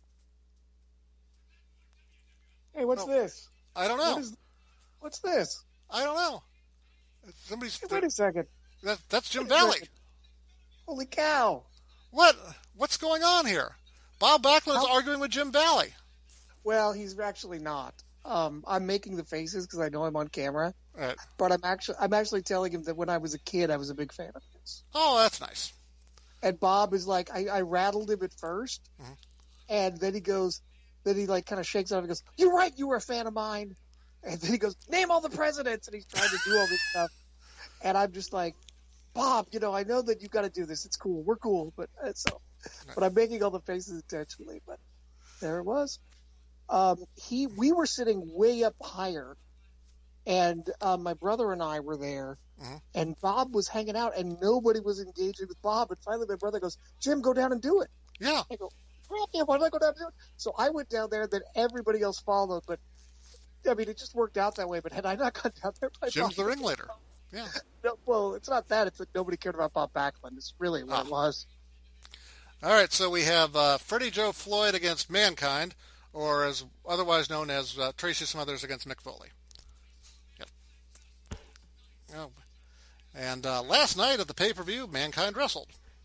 [SPEAKER 2] Hey, what's
[SPEAKER 1] oh,
[SPEAKER 2] this?
[SPEAKER 1] I don't know.
[SPEAKER 2] What is, what's this?
[SPEAKER 1] I don't know. Somebody's.
[SPEAKER 2] Hey, wait a second.
[SPEAKER 1] That, that's Jim Valley.
[SPEAKER 2] Holy cow!
[SPEAKER 1] What? What's going on here? Bob Backlund is
[SPEAKER 2] How?
[SPEAKER 1] arguing with Jim Valley.
[SPEAKER 2] Well, he's actually not. Um, I'm making the faces because I know I'm on camera.
[SPEAKER 1] Right.
[SPEAKER 2] But I'm actually I'm actually telling him that when I was a kid, I was a big fan of his.
[SPEAKER 1] Oh, that's nice.
[SPEAKER 2] And Bob is like, I, I rattled him at first,
[SPEAKER 1] mm-hmm.
[SPEAKER 2] and then he goes, then he like kind of shakes out and goes, "You're right, you were a fan of mine." And then he goes, "Name all the presidents," and he's trying to do all this stuff. And I'm just like, Bob, you know, I know that you've got to do this. It's cool. We're cool, but uh, so, right. But I'm making all the faces intentionally. But there it was. um, he we were sitting way up higher, and uh, my brother and I were there,
[SPEAKER 1] mm-hmm.
[SPEAKER 2] and Bob was hanging out, and nobody was engaging with Bob. And finally, my brother goes, "Jim, go down and do it."
[SPEAKER 1] Yeah.
[SPEAKER 2] I go, "Crap, yeah, why did I go down and do it?" So I went down there, then everybody else followed. But I mean, it just worked out that way. But had I not gone down there, my
[SPEAKER 1] Jim's
[SPEAKER 2] Bob,
[SPEAKER 1] the ringleader. Yeah.
[SPEAKER 2] No, well, it's not that. It's that nobody cared about Bob Backlund. It's really what
[SPEAKER 1] Ah.
[SPEAKER 2] it was.
[SPEAKER 1] All right, so we have uh, Freddie Joe Floyd against Mankind, or as otherwise known as uh, Tracy Smothers against Mick Foley. Yep. Oh. And uh, last night at the pay-per-view, Mankind wrestled.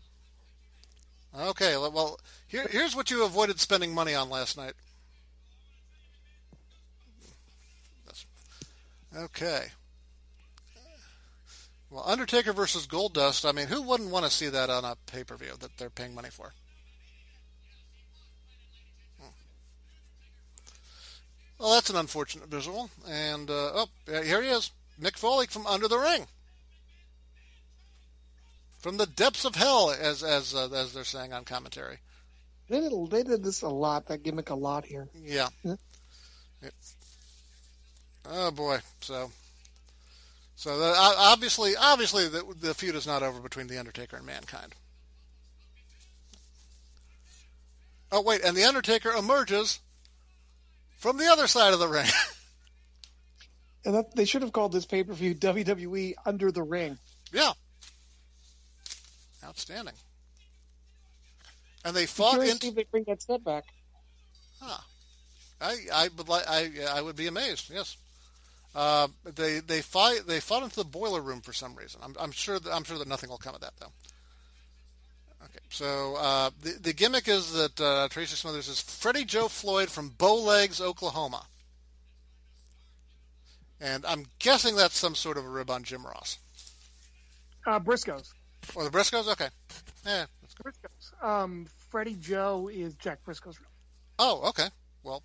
[SPEAKER 1] Okay, well, here, here's what you avoided spending money on last night. Okay. Well, Undertaker versus Goldust, I mean, who wouldn't want to see that on a pay-per-view that they're paying money for? Hmm. Well, that's an unfortunate visual. And, uh, oh, here he is. Mick Foley from under the ring. From the depths of hell, as as uh, as they're saying on commentary.
[SPEAKER 2] They did, they did this a lot, that gimmick a lot here.
[SPEAKER 1] Yeah.
[SPEAKER 2] yeah.
[SPEAKER 1] It, oh, boy. So... So the, obviously, obviously, the, the feud is not over between the Undertaker and Mankind. Oh wait, and the Undertaker emerges from the other side of the ring.
[SPEAKER 2] And that, they should have called this pay-per-view W W E Under the Ring.
[SPEAKER 1] Yeah, outstanding. And they fought
[SPEAKER 2] in.
[SPEAKER 1] into.
[SPEAKER 2] See if they bring that set back.
[SPEAKER 1] Huh. I I would like I I would be amazed. Yes. Uh, they they fight they fought into the boiler room for some reason. I'm I'm sure that I'm sure that nothing will come of that though. Okay, so uh, the the gimmick is that uh, Tracy Smothers is Freddie Joe Floyd from Bowlegs, Oklahoma, and I'm guessing that's some sort of a rib on Jim Ross.
[SPEAKER 2] Uh, Briscoes.
[SPEAKER 1] Or the Briscoes? Okay. Yeah.
[SPEAKER 2] Briscoes. Um, Freddie Joe is Jack Briscoe's.
[SPEAKER 1] Oh, okay. Well.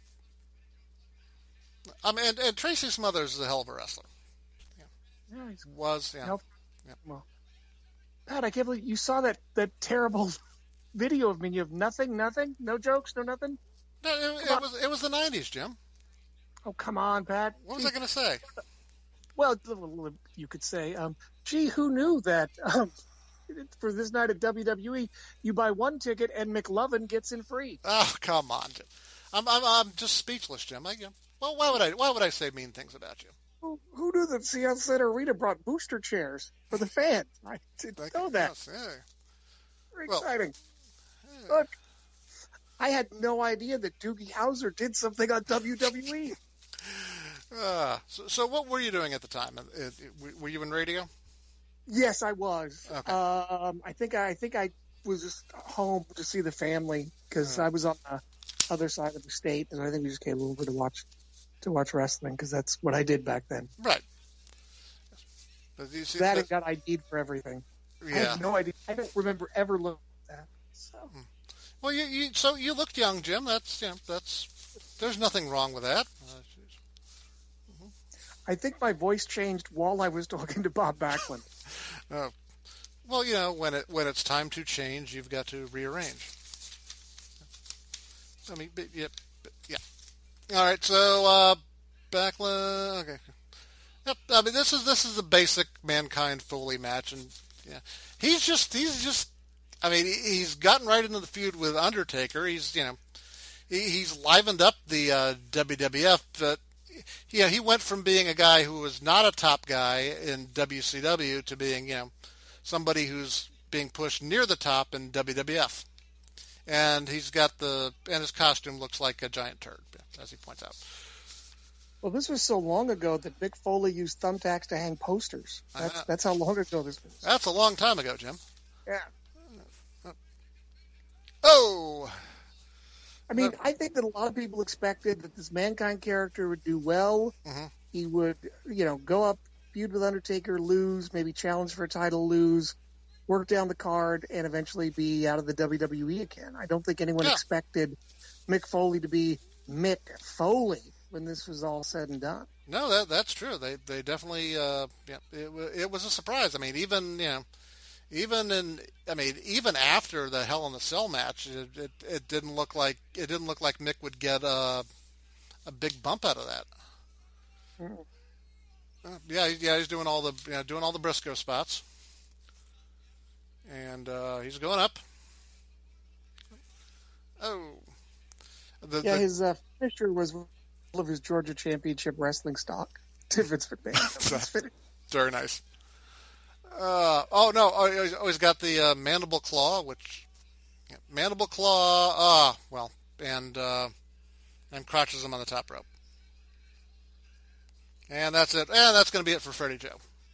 [SPEAKER 1] I mean, and, and Tracy Smothers is a hell of a wrestler.
[SPEAKER 2] Yeah, yeah he's
[SPEAKER 1] was yeah.
[SPEAKER 2] yeah. Well, Pat, I can't believe you saw that, that terrible video of me. You have nothing, nothing, no jokes, no nothing.
[SPEAKER 1] No, it, it was it was the nineties, Jim.
[SPEAKER 2] Oh come on, Pat.
[SPEAKER 1] What was I going to say?
[SPEAKER 2] Well, you could say, um, "Gee, who knew that?" Um, for this night at W W E, you buy one ticket and McLovin gets in free.
[SPEAKER 1] Oh come on, Jim. I'm I'm I'm just speechless, Jim. I, Well, why would I? Why would I say mean things about you?
[SPEAKER 2] Who, who knew that Seattle Center Arena brought booster chairs for the fans? I didn't
[SPEAKER 1] Thank
[SPEAKER 2] know
[SPEAKER 1] you.
[SPEAKER 2] that.
[SPEAKER 1] Yes, yeah.
[SPEAKER 2] Very
[SPEAKER 1] well,
[SPEAKER 2] exciting.
[SPEAKER 1] Yeah.
[SPEAKER 2] Look, I had no idea that Doogie Howser did something on W W E.
[SPEAKER 1] Uh, so, so, what were you doing at the time? It, it, were you in radio?
[SPEAKER 2] Yes, I was.
[SPEAKER 1] Okay.
[SPEAKER 2] Um, I think I, I think I was just home to see the family because
[SPEAKER 1] Hmm.
[SPEAKER 2] I was on the other side of the state, and I think we just came over to watch to watch wrestling because that's what I did back then.
[SPEAKER 1] Right. But you see,
[SPEAKER 2] That
[SPEAKER 1] that,
[SPEAKER 2] and got I D'd for everything. I
[SPEAKER 1] yeah.
[SPEAKER 2] have no idea. I don't remember ever looking at that. So.
[SPEAKER 1] Well, you, you so you looked young, Jim. That's you know, that's there's nothing wrong with that. Uh,
[SPEAKER 2] I think my voice changed while I was talking to Bob Backlund.
[SPEAKER 1] uh, well, you know, when it when it's time to change, you've got to rearrange. I mean, but, yeah, but, yeah. All right, so uh, Backlund. Okay. Yep. I mean, this is this is the basic Mankind Foley match, and yeah, he's just he's just. I mean, he's gotten right into the feud with Undertaker. He's you know, he, he's livened up the uh, W W F, but yeah, he went from being a guy who was not a top guy in W C W to being you know somebody who's being pushed near the top in W W F. And he's got the and his costume looks like a giant turd, as he points out.
[SPEAKER 2] Well, this was so long ago that Mick Foley used thumbtacks to hang posters. That's
[SPEAKER 1] Uh,
[SPEAKER 2] that's how long ago this was.
[SPEAKER 1] That's a long time ago, Jim.
[SPEAKER 2] Yeah.
[SPEAKER 1] Oh!
[SPEAKER 2] I mean, I think that a lot of people expected that this Mankind character would do well.
[SPEAKER 1] Mm-hmm.
[SPEAKER 2] He would, you know, go up, feud with Undertaker, lose, maybe challenge for a title, lose, work down the card, and eventually be out of the W W E again. I don't think anyone
[SPEAKER 1] Yeah.
[SPEAKER 2] expected Mick Foley to be Mick Foley when this was all said and done.
[SPEAKER 1] No, that that's true. They they definitely uh, yeah, it wa- it was a surprise. I mean, even you know, even in I mean, even after the Hell in the Cell match, it, it it didn't look like it didn't look like Mick would get uh a big bump out of that.
[SPEAKER 2] Mm.
[SPEAKER 1] Uh, yeah, yeah, he's doing all the you know, doing all the Briscoe spots, and uh, he's going up. Oh, the,
[SPEAKER 2] yeah,
[SPEAKER 1] the,
[SPEAKER 2] his uh, finisher was all of his Georgia Championship wrestling stock to Vince McMahon.
[SPEAKER 1] Very nice. Uh, oh no! Oh, he's always got the uh, mandible claw, which yeah, mandible claw. Ah, uh, well, and uh, and crotches him on the top rope. And that's it. And that's going to be it for Freddie Joe.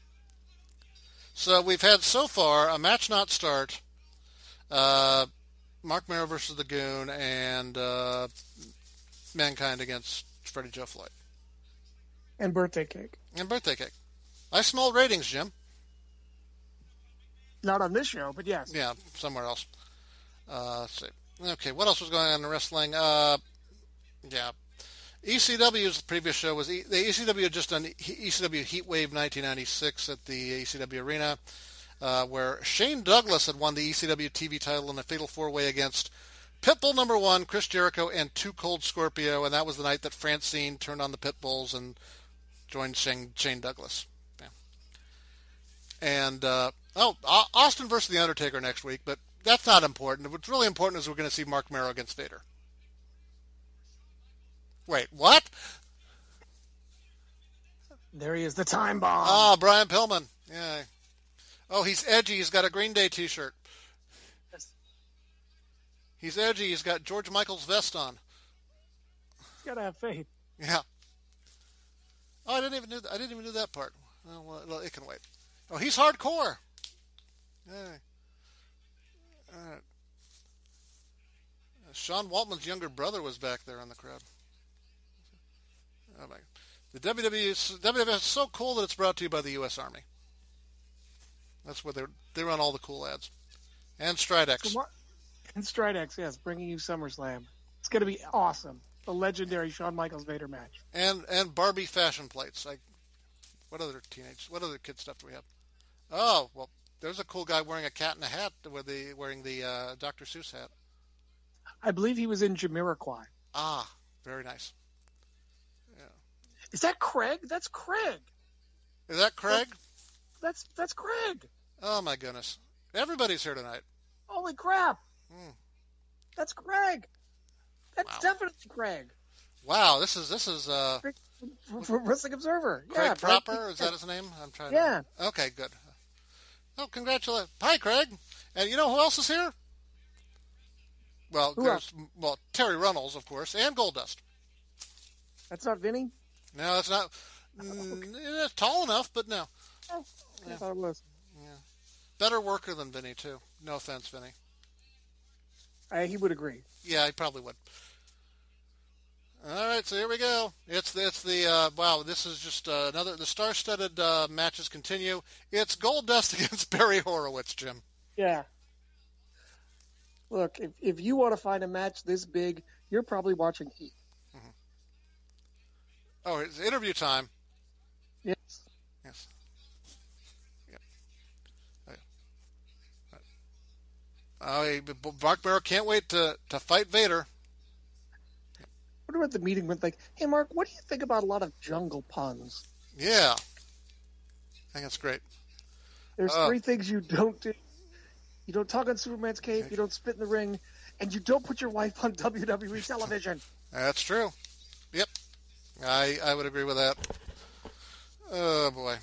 [SPEAKER 1] So we've had so far a match not start, uh, Mark Mero versus the Goon, and uh, Mankind against Freddie Joe Floyd.
[SPEAKER 2] And birthday cake.
[SPEAKER 1] And birthday cake. I smell ratings, Jim.
[SPEAKER 2] Not on this show, but yes.
[SPEAKER 1] Yeah, somewhere else. Uh, let's see. Okay, what else was going on in wrestling? Uh, yeah. E C W's previous show was, e- the E C W had just done E C W Heatwave nineteen ninety-six at the E C W Arena, uh, where Shane Douglas had won the E C W T V title in a fatal four-way against Pitbull number one, Chris Jericho, and Too Cold Scorpio, and that was the night that Francine turned on the Pitbulls and joined Shane, Shane Douglas. Yeah. And, uh, oh, Austin versus The Undertaker next week, but that's not important. What's really important is we're going to see Mark Mero against Vader. Wait, what?
[SPEAKER 2] There he is, the time bomb.
[SPEAKER 1] Ah, Brian Pillman. Yeah. Oh, he's edgy. He's got a Green Day T-shirt.
[SPEAKER 2] Yes.
[SPEAKER 1] He's edgy. He's got George Michael's vest on.
[SPEAKER 2] He's got to have faith.
[SPEAKER 1] Yeah. Oh, I didn't even do. I didn't even do that part. Oh, well, it can wait. Oh, he's hardcore. Yeah. All right. Sean Waltman's younger brother was back there in the crowd. Oh my! The W W E is, W W E is so cool that it's brought to you by the U S Army. That's where they they run all the cool ads, and Stridex.
[SPEAKER 2] So, and Stridex, yes, bringing you SummerSlam. It's going to be awesome. The legendary Shawn Michaels Vader match.
[SPEAKER 1] And and Barbie fashion plates. Like, what other teenage? What other kid stuff do we have? Oh well, there's a cool guy wearing a cat in a hat with the wearing the uh, Doctor Seuss hat.
[SPEAKER 2] I believe he was in Jamiroquai.
[SPEAKER 1] Ah, very nice.
[SPEAKER 2] Is that Craig? That's Craig.
[SPEAKER 1] Is that Craig?
[SPEAKER 2] That's that's, that's Craig.
[SPEAKER 1] Oh my goodness! Everybody's here tonight.
[SPEAKER 2] Holy crap!
[SPEAKER 1] Hmm.
[SPEAKER 2] That's Craig. That's
[SPEAKER 1] Wow.
[SPEAKER 2] definitely Craig.
[SPEAKER 1] Wow, this is this is uh,
[SPEAKER 2] From, from Wrestling Observer.
[SPEAKER 1] Craig
[SPEAKER 2] yeah,
[SPEAKER 1] Proper. Is that his name? I'm trying.
[SPEAKER 2] Yeah.
[SPEAKER 1] To... Okay, good. Oh, congratulations! Hi, Craig. And you know who else is here? Well,
[SPEAKER 2] Who
[SPEAKER 1] there's else? well Terry Runnels, of course, and Goldust.
[SPEAKER 2] That's not Vinny?
[SPEAKER 1] No, it's not.
[SPEAKER 2] Oh, okay.
[SPEAKER 1] mm, it's tall enough, but no.
[SPEAKER 2] Oh, I
[SPEAKER 1] Yeah.
[SPEAKER 2] thought it was.
[SPEAKER 1] Yeah. Better worker than Vinny, too. No offense, Vinny.
[SPEAKER 2] Uh, he would agree.
[SPEAKER 1] Yeah, he probably would. All right, so here we go. It's it's the uh, wow. This is just uh, another. The star-studded uh, matches continue. It's Goldust against Barry Horowitz, Jim.
[SPEAKER 2] Yeah. Look, if if you want to find a match this big, you're probably watching Heat.
[SPEAKER 1] Mm-hmm. Oh, it's interview time.
[SPEAKER 2] Yes.
[SPEAKER 1] Yes. Yep. Oh, yeah. Oh, Mark Mero can't wait to, to fight Vader.
[SPEAKER 2] I wonder what the meeting went like. Hey, Mark, what do you think about a lot of jungle puns?
[SPEAKER 1] Yeah. I think that's great.
[SPEAKER 2] There's
[SPEAKER 1] Uh,
[SPEAKER 2] three things you don't do. You don't talk on Superman's cape, you don't spit in the ring, and you don't put your wife on W W E television.
[SPEAKER 1] That's true. Yep. I I would agree with that. Oh boy.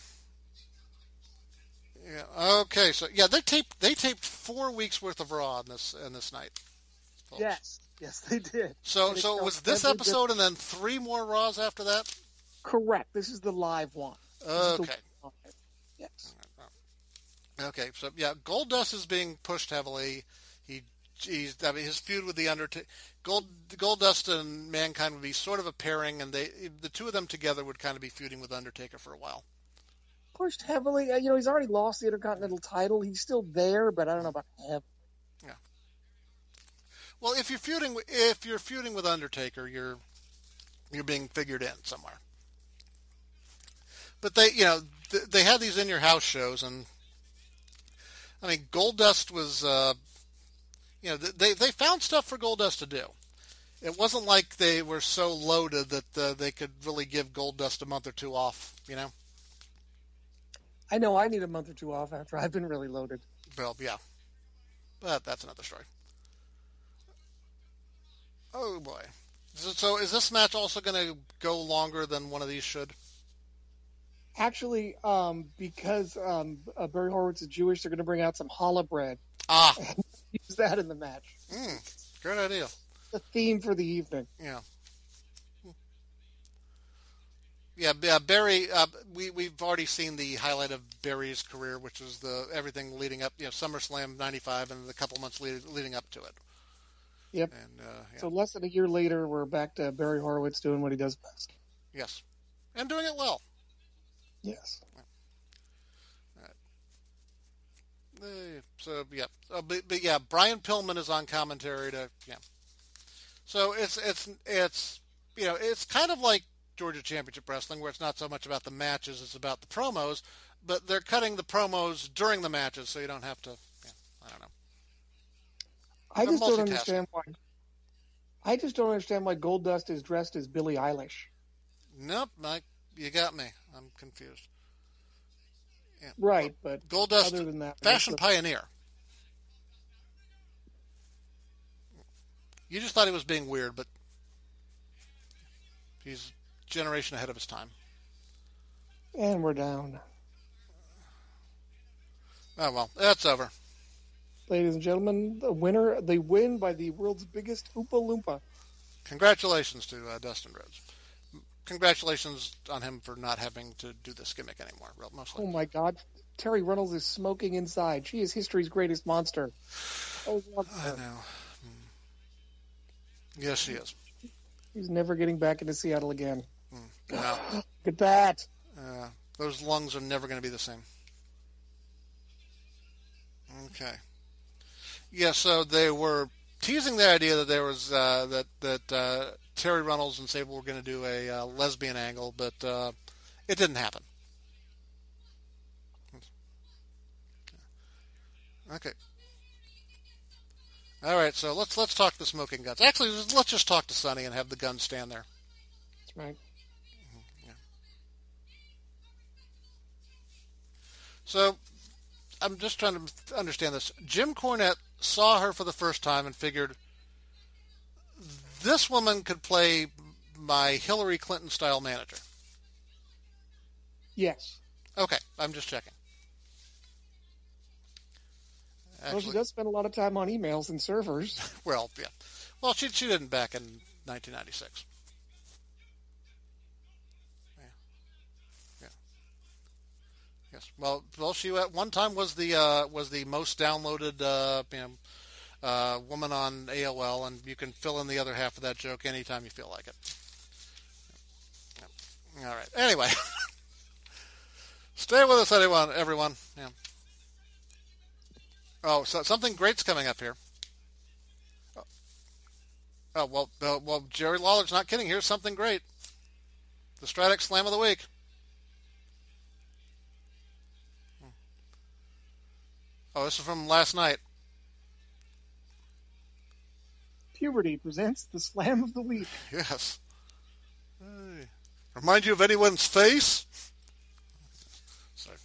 [SPEAKER 1] Yeah. Okay. So yeah, they taped they taped four weeks worth of Raw in this in this night. Folks.
[SPEAKER 2] Yes, yes, they did.
[SPEAKER 1] So
[SPEAKER 2] And it
[SPEAKER 1] so it
[SPEAKER 2] felt
[SPEAKER 1] was this
[SPEAKER 2] every
[SPEAKER 1] episode and then three more Raws after that.
[SPEAKER 2] bit- Correct. This is the live one. This is the
[SPEAKER 1] Okay.
[SPEAKER 2] live. Yes.
[SPEAKER 1] Okay. So yeah, Goldust is being pushed heavily. He he's I mean his feud with the Undertaker. Gold Goldust and Mankind would be sort of a pairing, and they the two of them together would kind of be feuding with Undertaker for a while.
[SPEAKER 2] Pushed heavily. Uh, You know, he's already lost the Intercontinental title. He's still there, but I don't know about him.
[SPEAKER 1] Well, if you're feuding with- if you're feuding with Undertaker, you're you're being figured in somewhere. But they, you know, th- they had these in your house shows, and I mean, Goldust was, uh, you know, they they found stuff for Goldust to do. it wasn't like they were so loaded that uh, they could really give Goldust a month or two off, you know?
[SPEAKER 2] I know I need a month or two off after I've been really loaded.
[SPEAKER 1] Well, yeah. But that's another story. Oh, boy. So, so is this match also going to go longer than one of these should?
[SPEAKER 2] Actually, um, because um, uh, Barry Horowitz is Jewish, they're going to bring out some challah bread.
[SPEAKER 1] Ah.
[SPEAKER 2] Use that in the match.
[SPEAKER 1] Mm, great idea.
[SPEAKER 2] The theme for the evening.
[SPEAKER 1] Yeah. Yeah, yeah Barry, uh, we, we've already seen the highlight of Barry's career, which is the everything leading up, you know, SummerSlam ninety-five and the couple months lead, leading up to it.
[SPEAKER 2] Yep.
[SPEAKER 1] And, uh, yeah.
[SPEAKER 2] So less than a year later, we're back to Barry Horowitz doing what he does best.
[SPEAKER 1] Yes. And doing it well.
[SPEAKER 2] Yes.
[SPEAKER 1] All right. Uh, so, yeah. Uh, but, but, yeah, Brian Pillman is on commentary to, yeah. So it's, it's, it's, you know, it's kind of like Georgia Championship Wrestling, where it's not so much about the matches, it's about the promos, but they're cutting the promos during the matches, so you don't have to, yeah, I don't know.
[SPEAKER 2] I just don't understand why. I just don't understand why Goldust is dressed as Billie Eilish.
[SPEAKER 1] Nope, Mike, you got me. I'm confused. Yeah.
[SPEAKER 2] Right, but
[SPEAKER 1] Goldust,
[SPEAKER 2] other than that,
[SPEAKER 1] fashion pioneer. You just thought he was being weird, but he's a generation ahead of his time.
[SPEAKER 2] And we're down.
[SPEAKER 1] Oh, well, that's over.
[SPEAKER 2] Ladies and gentlemen, the winner, they win by the world's biggest Oompa Loompa.
[SPEAKER 1] Congratulations to uh, Dustin Rhodes. Congratulations on him for not having to do this gimmick anymore, mostly.
[SPEAKER 2] Oh, my God. Terry Reynolds is smoking inside. She is history's greatest monster. Oh,
[SPEAKER 1] I know. Yes, she is.
[SPEAKER 2] He's never getting back into Seattle again.
[SPEAKER 1] Mm, no.
[SPEAKER 2] Look at that.
[SPEAKER 1] Uh, those lungs are never going to be the same. Okay. Yeah, so they were teasing the idea that there was uh, that that uh, Terry Reynolds and Sable were going to do a uh, lesbian angle, but uh, it didn't happen. Okay. All right, so let's let's talk the Smoking Guns. Actually, let's just talk to Sonny and have the Guns stand there.
[SPEAKER 2] That's right.
[SPEAKER 1] Mm-hmm. Yeah. So I'm just trying to understand this. Jim Cornette saw her for the first time and figured this woman could play my Hillary Clinton style manager.
[SPEAKER 2] Yes.
[SPEAKER 1] Okay, I'm just checking.
[SPEAKER 2] Actually, well, she does spend a lot of time on emails and servers.
[SPEAKER 1] Well, yeah. Well, she she didn't back in nineteen ninety-six. Yeah. Yeah. Yes. Well, well, she at one time was the uh, was the most downloaded uh, you know, uh, woman on A O L, and you can fill in the other half of that joke anytime you feel like it. Yeah. All right. Anyway, stay with us, anyone, everyone. Yeah. Oh, so something great's coming up here. Oh, oh well, uh, well, Jerry Lawler's not kidding. Here's something great. The Stratex Slam of the Week. Oh, this is from last night.
[SPEAKER 2] Puberty presents the Slam of the Week.
[SPEAKER 1] Yes. Hey. Remind you of anyone's face? Sorry.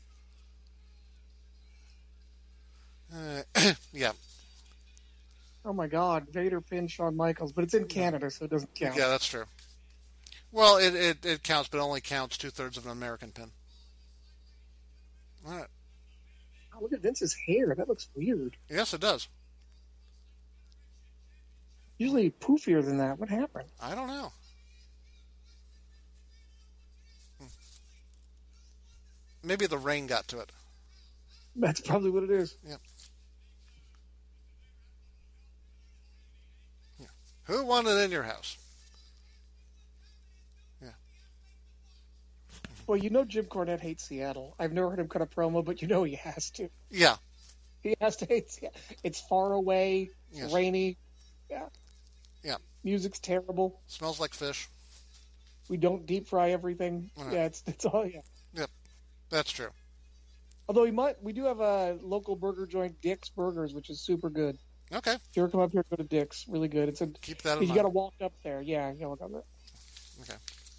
[SPEAKER 1] Uh, yeah.
[SPEAKER 2] Oh my God, Vader pinned Shawn Michaels, but it's in Canada, so it doesn't count.
[SPEAKER 1] Yeah, that's true. Well, it, it, it counts, but it only counts two-thirds of an American pin. All right.
[SPEAKER 2] Oh, look at Vince's hair. That looks weird.
[SPEAKER 1] Yes, it does.
[SPEAKER 2] Usually poofier than that. What happened?
[SPEAKER 1] I don't know. Hmm. Maybe the rain got to it.
[SPEAKER 2] That's probably what it is.
[SPEAKER 1] Yep. Yeah. Who won it in your house? Yeah.
[SPEAKER 2] Well, you know Jim Cornette hates Seattle. I've never heard him cut a promo, but you know he has to.
[SPEAKER 1] Yeah.
[SPEAKER 2] He has to hate Seattle. It's far away. It's
[SPEAKER 1] yes.
[SPEAKER 2] rainy. Yeah.
[SPEAKER 1] Yeah.
[SPEAKER 2] Music's terrible.
[SPEAKER 1] Smells like fish.
[SPEAKER 2] We don't deep fry everything. Right. Yeah, it's it's all yeah.
[SPEAKER 1] Yep. That's true.
[SPEAKER 2] Although we might, we do have a local burger joint, Dick's Burgers, which is super good.
[SPEAKER 1] Okay.
[SPEAKER 2] If you ever come up here, go to Dick's. Really good. It's a
[SPEAKER 1] keep that in
[SPEAKER 2] you
[SPEAKER 1] mind.
[SPEAKER 2] got to walk up there. Yeah, you got to walk up there.
[SPEAKER 1] Okay.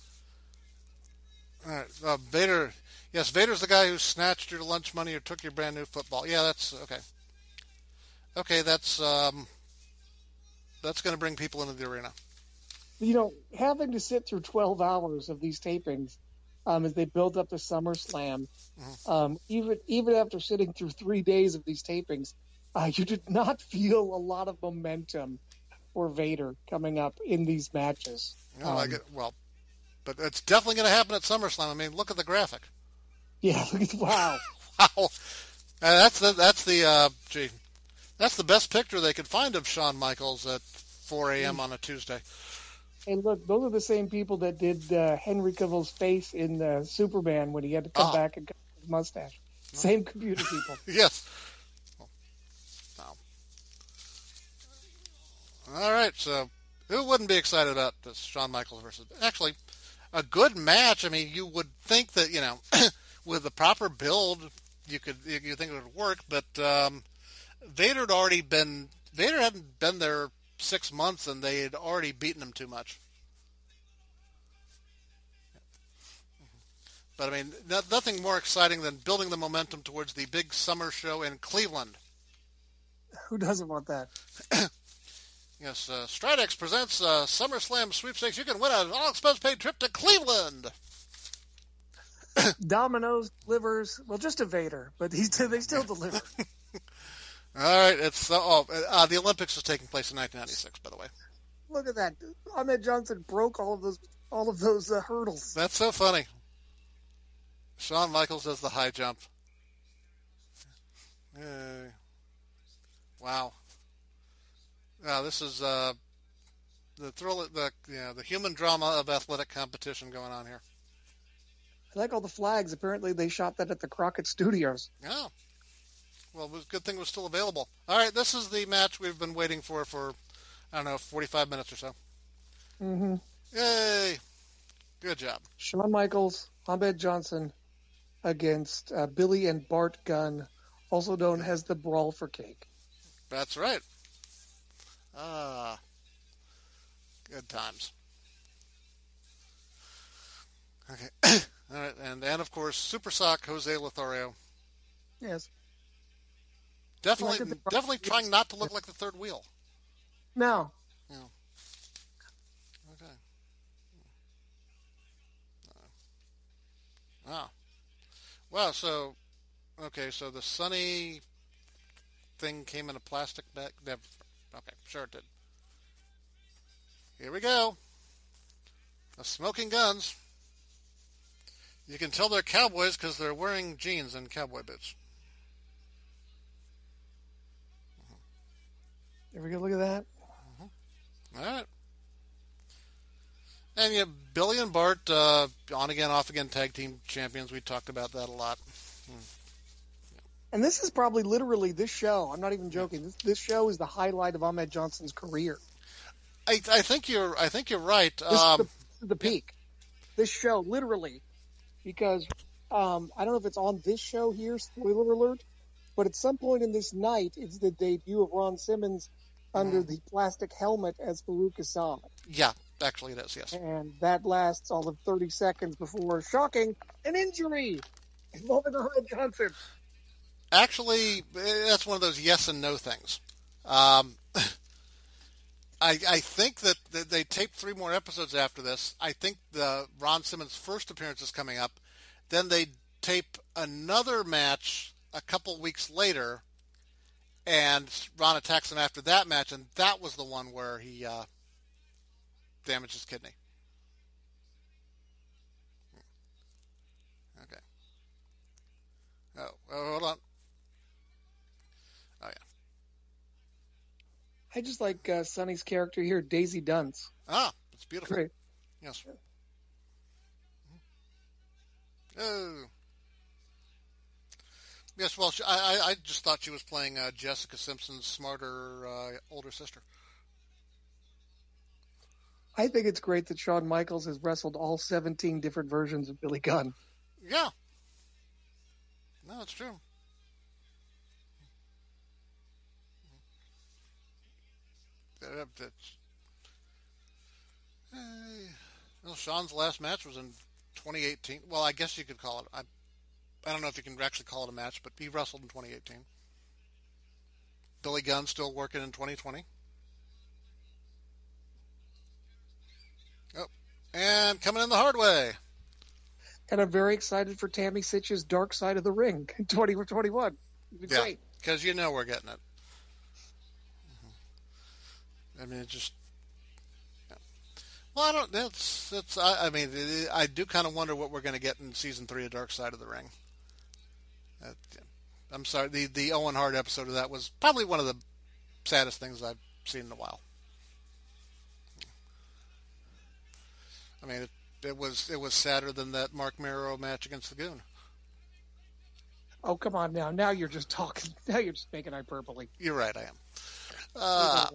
[SPEAKER 1] All right. Uh, Vader. Yes, Vader's the guy who snatched your lunch money or took your brand new football. Yeah, that's okay. Okay, that's um, that's going to bring people into the arena.
[SPEAKER 2] You know, having to sit through twelve hours of these tapings um, as they build up to SummerSlam, mm-hmm. um, even even after sitting through three days of these tapings, uh, you did not feel a lot of momentum for Vader coming up in these matches.
[SPEAKER 1] No, um, I get, well, but it's definitely going to happen at SummerSlam. I mean, look at the graphic.
[SPEAKER 2] Yeah, wow.
[SPEAKER 1] Wow. Uh, that's the, that's the, uh, gee, that's the best picture they could find of Shawn Michaels at four a.m. on a Tuesday.
[SPEAKER 2] And look, those are the same people that did uh, Henry Cavill's face in uh, Superman when he had to come oh. back and cut his mustache. No. Same computer people.
[SPEAKER 1] Yes. Wow. All right, so who wouldn't be excited about this Shawn Michaels versus... Actually, a good match. I mean, you would think that, you know... with the proper build, you could you think it would work, but um, Vader had already been Vader hadn't been there six months, and they had already beaten him too much. But I mean, no, nothing more exciting than building the momentum towards the big summer show in Cleveland.
[SPEAKER 2] Who doesn't want that?
[SPEAKER 1] Yes, uh, Stridex presents uh, SummerSlam sweepstakes. You can win an all-expense-paid trip to Cleveland.
[SPEAKER 2] Domino's delivers, well, just a Vader, but he's, they still deliver.
[SPEAKER 1] All right, it's uh, oh, uh, the Olympics is taking place in nineteen ninety-six, by the way.
[SPEAKER 2] Look at that! Ahmed Johnson broke all of those all of those uh, hurdles.
[SPEAKER 1] That's so funny. Shawn Michaels does the high jump. Yay. Wow. Now this is uh, the thrill, the yeah, the human drama of athletic competition going on here.
[SPEAKER 2] I like all the flags. Apparently, they shot that at the Crockett Studios.
[SPEAKER 1] Yeah. Well, it was a good thing it was still available. All right, this is the match we've been waiting for for, I don't know, forty-five minutes or so.
[SPEAKER 2] Mm-hmm.
[SPEAKER 1] Yay. Good job.
[SPEAKER 2] Shawn Michaels, Ahmed Johnson against uh, Billy and Bart Gunn, also known as the Brawl for Cake.
[SPEAKER 1] That's right. Ah. Good times. Okay. All right, and, and of course, Super Sock Jose Lothario.
[SPEAKER 2] Yes.
[SPEAKER 1] Definitely, the, definitely trying not to look like the third wheel.
[SPEAKER 2] No.
[SPEAKER 1] Yeah. Okay. Uh, wow. Wow. So, okay. So the Sunny thing came in a plastic bag. Okay, sure it did. Here we go. The Smoking Guns. You can tell they're cowboys because they're wearing jeans and cowboy boots.
[SPEAKER 2] There we go. Look at that.
[SPEAKER 1] Mm-hmm. All right. And yeah, Billy and Bart, uh, on again, off again tag team champions. We talked about that a lot. Mm.
[SPEAKER 2] Yeah. And this is probably literally this show. I'm not even joking. This, this show is the highlight of Ahmed Johnson's career.
[SPEAKER 1] I, I think you're. I think you're right.
[SPEAKER 2] This
[SPEAKER 1] um,
[SPEAKER 2] is the, the peak. Yeah. This show, literally. Because um, I don't know if it's on this show here, spoiler alert, but at some point in this night, it's the debut of Ron Simmons under mm. the plastic helmet as Farouk Assad.
[SPEAKER 1] Yeah, actually it is, yes.
[SPEAKER 2] And that lasts all of thirty seconds before, shocking, an injury involving Ahmed Johnson.
[SPEAKER 1] Actually, that's one of those yes and no things. Um, I, I think that they taped three more episodes after this. I think the Ron Simmons' first appearance is coming up. Then they tape another match a couple weeks later, and Ron attacks him after that match, and that was the one where he uh, damaged his kidney. Okay. Oh, oh, hold on. Oh, yeah.
[SPEAKER 2] I just like uh, Sonny's character here, Daisy Dunce.
[SPEAKER 1] Ah, it's beautiful.
[SPEAKER 2] Great.
[SPEAKER 1] Yes. Oh. Yes, well, I, I just thought she was playing uh, Jessica Simpson's smarter, uh, older sister.
[SPEAKER 2] I think it's great that Shawn Michaels has wrestled all seventeen different versions of Billy Gunn.
[SPEAKER 1] Yeah. No, it's true. Uh, that's, uh, well, Sean's last match was in twenty eighteen. Well, I guess you could call it. I, I don't know if you can actually call it a match, but he wrestled in twenty eighteen. Billy Gunn still working in twenty twenty. Oh, and coming in the hard way.
[SPEAKER 2] And I'm very excited for Tammy Sitch's Dark Side of the Ring in twenty twenty-one.
[SPEAKER 1] Yeah, great. Because you know we're getting it. I mean, it just. Yeah. Well, I don't. That's that's. I, I mean, it, I do kind of wonder what we're going to get in season three of Dark Side of the Ring. Uh, I'm sorry. The the Owen Hart episode of that was probably one of the saddest things I've seen in a while. I mean, it, it was it was sadder than that Mark Mero match against the Goon.
[SPEAKER 2] Oh, come on now. Now you're just talking. Now you're just making hyperbole.
[SPEAKER 1] You're right, I am. Uh,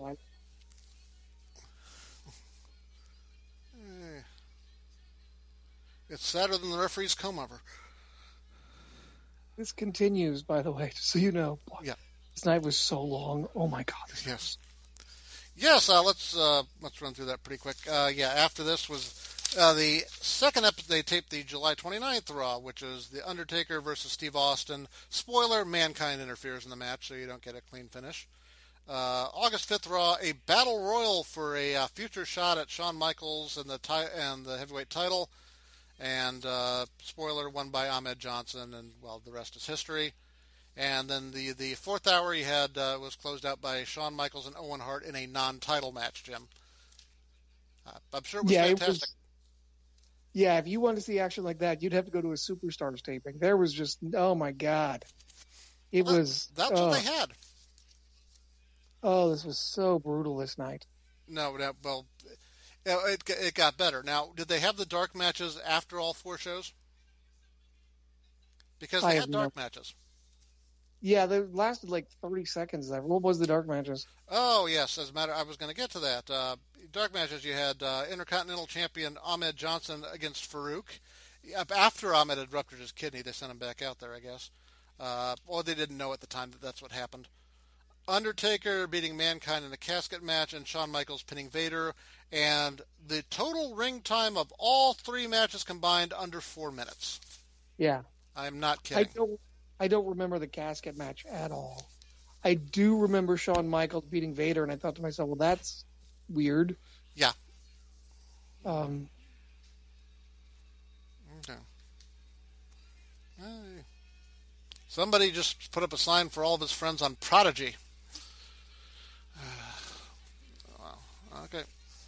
[SPEAKER 1] it's sadder than the referee's comb over.
[SPEAKER 2] This continues, by the way, so you know.
[SPEAKER 1] Yeah.
[SPEAKER 2] This night was so long. Oh, my God.
[SPEAKER 1] Yes. Yes, uh, let's uh, let's run through that pretty quick. Uh, yeah, after this was uh, the second episode. They taped the July twenty-ninth Raw, which is The Undertaker versus Steve Austin. Spoiler, Mankind interferes in the match, so you don't get a clean finish. Uh, August fifth Raw, a battle royal for a uh, future shot at Shawn Michaels and the ti- and the heavyweight title. And uh, spoiler, won by Ahmed Johnson, and, well, the rest is history. And then the, the fourth hour he had uh, was closed out by Shawn Michaels and Owen Hart in a non-title match, Jim. Uh, I'm sure it was
[SPEAKER 2] yeah,
[SPEAKER 1] fantastic.
[SPEAKER 2] It was, yeah, if you want to see action like that, you'd have to go to a Superstars taping. There was just, oh, my God. It
[SPEAKER 1] well,
[SPEAKER 2] was...
[SPEAKER 1] That's
[SPEAKER 2] oh.
[SPEAKER 1] what they had.
[SPEAKER 2] Oh, this was so brutal this night.
[SPEAKER 1] No, no well... It, it got better. Now, did they have the dark matches after all four shows? Because they
[SPEAKER 2] I
[SPEAKER 1] had dark
[SPEAKER 2] no.
[SPEAKER 1] matches.
[SPEAKER 2] Yeah, they lasted like thirty seconds. There. What was the dark matches?
[SPEAKER 1] Oh, yes. As a matter, I was going to get to that. Uh, dark matches, you had uh, Intercontinental Champion Ahmed Johnson against Farouk. After Ahmed had ruptured his kidney, they sent him back out there, I guess. Uh, or they didn't know at the time that that's what happened. Undertaker beating Mankind in a casket match, and Shawn Michaels pinning Vader. And the total ring time of all three matches combined under four minutes.
[SPEAKER 2] Yeah.
[SPEAKER 1] I'm not kidding.
[SPEAKER 2] I don't, I don't remember the casket match at all. I do remember Shawn Michaels beating Vader, and I thought to myself, well, that's weird.
[SPEAKER 1] Yeah.
[SPEAKER 2] Um.
[SPEAKER 1] Okay. Hey. Somebody just put up a sign for all of his friends on Prodigy. Okay.